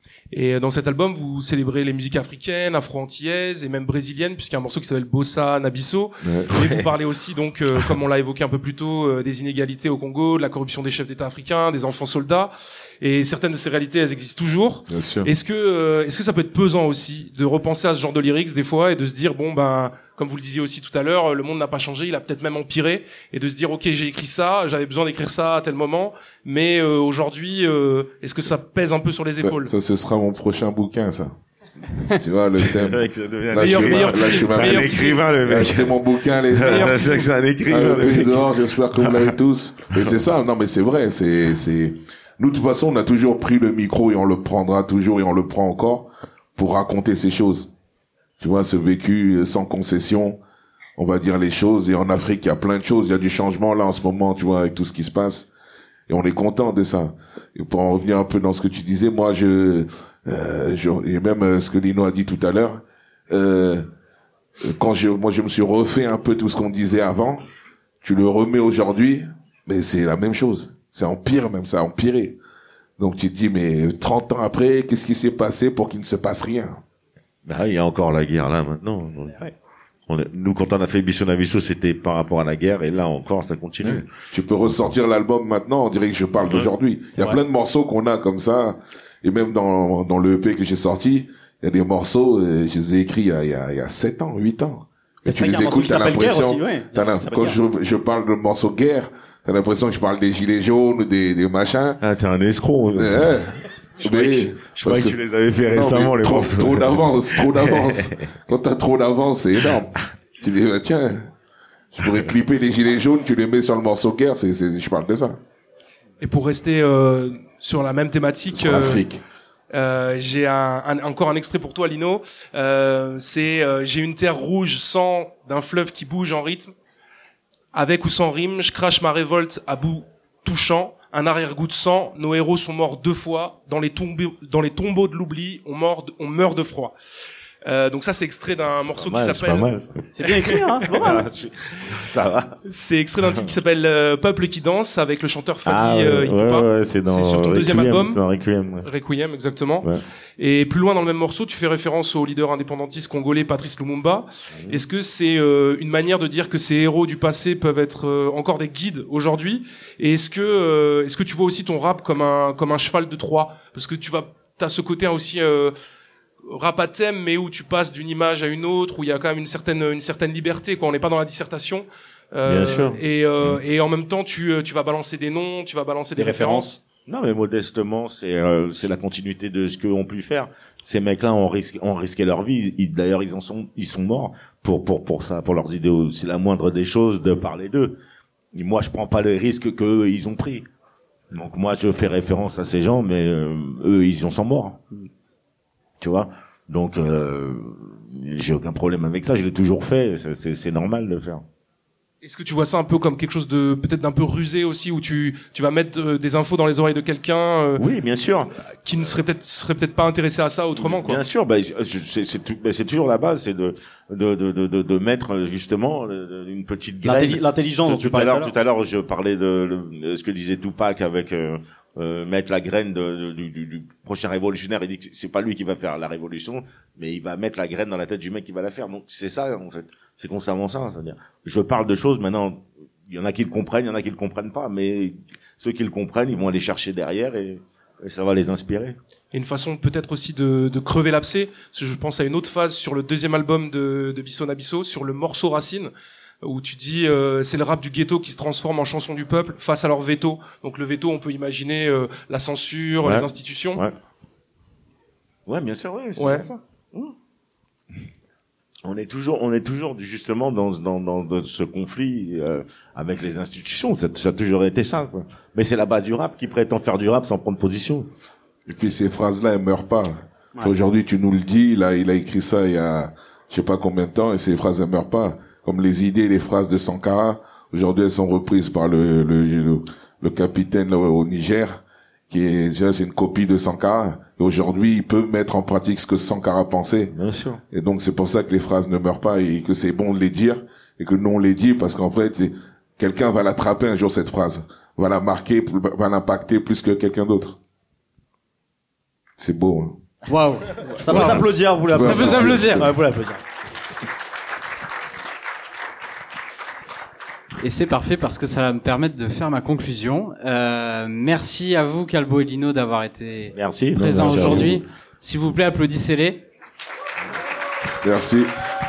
Et dans cet album, vous célébrez les musiques africaines, afro-antillaises et même brésiliennes, puisqu'il y a un morceau qui s'appelle Bossa Nabisso. Ouais. Et vous parlez aussi, donc, euh, comme on l'a évoqué un peu plus tôt, euh, des inégalités au Congo, de la corruption des chefs d'État africains, des enfants soldats. Et certaines de ces réalités, elles existent toujours. Bien sûr. Est-ce que, euh, est-ce que ça peut être pesant aussi de repenser à ce genre de lyrics des fois et de se dire, bon, ben, comme vous le disiez aussi tout à l'heure, le monde n'a pas changé, il a peut-être même empiré, et de se dire, ok, j'ai écrit ça, j'avais besoin d'écrire ça à tel moment, mais euh, aujourd'hui, euh, est-ce que ça pèse un peu sur les épaules? Ça, ça ce sera mon prochain bouquin, ça. Tu vois, le thème. Là, je meilleur, meilleur là, je suis un écrivain, le mec. C'était mon bouquin, les gars. C'est que c'est un écrivain, le mec. Non, j'espère que vous l'avez tous. Et c'est ça, non, mais c'est vrai, c'est, c'est, nous, de toute façon, on a toujours pris le micro et on le prendra toujours et on le prend encore pour raconter ces choses. Tu vois, ce vécu sans concession, on va dire les choses. Et en Afrique, il y a plein de choses. Il y a du changement là en ce moment, tu vois, avec tout ce qui se passe. Et on est content de ça. Et pour en revenir un peu dans ce que tu disais, moi, je, euh, je et même euh, ce que Lino a dit tout à l'heure, euh, quand je, moi, je me suis refait un peu tout ce qu'on disait avant. Tu le remets aujourd'hui, mais c'est la même chose. C'est empire même, ça a empiré. Donc tu te dis, mais trente ans après, qu'est-ce qui s'est passé pour qu'il ne se passe rien? Bah, il y a encore la guerre là maintenant. Ouais. On est, nous, quand on a fait Bisso Navisso, c'était par rapport à la guerre, et là encore, ça continue. Ouais. Tu peux ressortir l'album maintenant, on dirait que je parle ouais. d'aujourd'hui. Il y a vrai. plein de morceaux qu'on a comme ça, et même dans dans le E P que j'ai sorti, il y a des morceaux, euh, je les ai écrits il y a il y a, il y a sept ans, huit ans. Et tu les écoutes, t'as l'impression, aussi, ouais. t'as la, quand je, je parle de morceaux guerre, t'as l'impression que je parle des gilets jaunes, des, des machins. Ah, t'es un escroc. Ouais. Je croyais que, je croyais que, que tu les avais fait récemment, non, les trop, morceaux. Trop d'avance, trop d'avance. Quand t'as trop d'avance, c'est énorme. Tu dis, bah, tiens, je pourrais clipper les gilets jaunes, tu les mets sur le morceau guerre, c'est, c'est, je parle de ça. Et pour rester, euh, sur la même thématique. Sur l'Afrique. Euh, j'ai un, un, encore un extrait pour toi, Lino. Euh, c'est euh, j'ai une terre rouge, sang d'un fleuve qui bouge en rythme. Avec ou sans rime, je crache ma révolte à bout touchant. Un arrière-goût de sang. Nos héros sont morts deux fois. Dans les tombeaux, dans les tombeaux de l'oubli, on meurt, on meurt de froid. Euh, donc ça, c'est extrait d'un morceau mal, qui s'appelle. C'est, mal, c'est bien écrit, hein. Ça va. C'est extrait d'un titre qui s'appelle euh, Peuple qui danse avec le chanteur Fali ah, euh, Ipupa. Ouais, ouais, c'est, dans c'est sur ton Requiem, deuxième album. C'est dans Requiem. Ouais. Requiem, exactement. Ouais. Et plus loin dans le même morceau, tu fais référence au leader indépendantiste congolais Patrice Lumumba. Mmh. Est-ce que c'est euh, une manière de dire que ces héros du passé peuvent être euh, encore des guides aujourd'hui? Et est-ce que euh, est-ce que tu vois aussi ton rap comme un comme un cheval de Troie? Parce que tu vas t'as ce côté aussi euh, rap à thème, mais où tu passes d'une image à une autre, où il y a quand même une certaine une certaine liberté, quoi. On n'est pas dans la dissertation. Euh, Bien sûr. Et euh, mmh. et en même temps, tu tu vas balancer des noms, tu vas balancer des, des références. références. Non, mais modestement, c'est euh, c'est la continuité de ce qu'ont pu faire. Ces mecs-là ont risqué ont risqué leur vie. Ils, d'ailleurs, ils en sont ils sont morts pour pour pour ça, pour leurs idéaux. C'est la moindre des choses de parler d'eux. Et moi, je prends pas les risques qu'eux ils ont pris. Donc moi, je fais référence à ces gens, mais euh, eux, ils en sont morts. Tu vois. Donc euh, j'ai aucun problème avec ça. Je l'ai toujours fait. C'est c'est, c'est normal de le faire. Est-ce que tu vois ça un peu comme quelque chose de peut-être d'un peu rusé aussi, où tu tu vas mettre euh, des infos dans les oreilles de quelqu'un euh, Oui, bien sûr. qui ne serait peut-être serait peut-être pas intéressé à ça autrement, quoi. Bien sûr, bah, c'est c'est tout- bah, c'est toujours la base, c'est de de de de de, de mettre justement euh, une petite graine. L'intelli- L'intelligence dont Tout, tu tout à parlais. l'heure, tout à l'heure, je parlais de, le- ce que disait Tupac avec euh, euh, mettre la graine de, de- du, du, du prochain révolutionnaire. Il dit que c'est- c'est pas lui qui va faire la révolution, mais il va mettre la graine dans la tête du mec qui va la faire. Donc c'est ça en fait, c'est constamment ça. C'est-à-dire, je parle de choses maintenant. Il y en a qui le comprennent, il y en a qui le comprennent pas, mais ceux qui le comprennent, ils vont aller chercher derrière et, et ça va les inspirer. Et une façon peut-être aussi de, de crever l'abcès, parce que je pense à une autre phase sur le deuxième album de, de Bisson Abisso, sur le morceau Racine, où tu dis euh, c'est le rap du ghetto qui se transforme en chanson du peuple face à leur veto. Donc le veto, on peut imaginer euh, la censure, Ouais. les institutions. Ouais. Ouais, bien sûr, ouais. C'est Ouais. ça. Mmh. On est toujours, on est toujours justement dans dans dans, dans ce conflit euh, avec les institutions. Ça, ça a toujours été ça, quoi. Mais c'est la base du rap qui prétend faire du rap sans prendre position. Et puis ces phrases-là, elles meurent pas. Aujourd'hui, tu nous le dis, là, il a écrit ça il y a, je sais pas combien de temps, et ces phrases, elles meurent pas. Comme les idées, les phrases de Sankara, aujourd'hui, elles sont reprises par le le le, le capitaine là, au Niger, qui est déjà c'est une copie de Sankara. Et aujourd'hui, il peut mettre en pratique ce que Sankara pensait. Bien sûr. Et donc c'est pour ça que les phrases ne meurent pas et que c'est bon de les dire et que nous on les dit parce qu'en fait c'est- quelqu'un va l'attraper un jour cette phrase, va la marquer, va l'impacter plus que quelqu'un d'autre. C'est beau. Hein. Waouh. Ça peut s'applaudir, vous l'applaudissez. Ça peut s'applaudir. Ouais, vous l'applaudir. Et c'est parfait parce que ça va me permettre de faire ma conclusion. Euh, merci à vous, Calbo et Lino, d'avoir été Merci. présents Merci à aujourd'hui. vous. S'il vous plaît, applaudissez-les. Merci.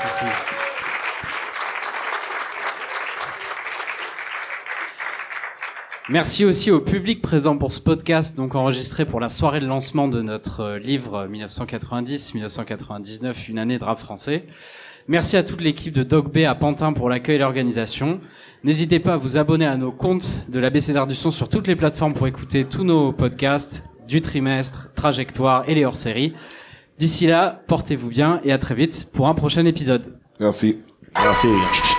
Merci aussi au public présent pour ce podcast, donc enregistré pour la soirée de lancement de notre euh, livre mille neuf cent quatre-vingt-dix mille neuf cent quatre-vingt-dix-neuf, une année de rap français. Merci à toute l'équipe de Doc B à Pantin pour l'accueil et l'organisation. N'hésitez pas à vous abonner à nos comptes de l'Abécédaire du son sur toutes les plateformes pour écouter tous nos podcasts du trimestre, Trajectoire et les hors-séries. D'ici là, portez-vous bien et à très vite pour un prochain épisode. Merci. Merci.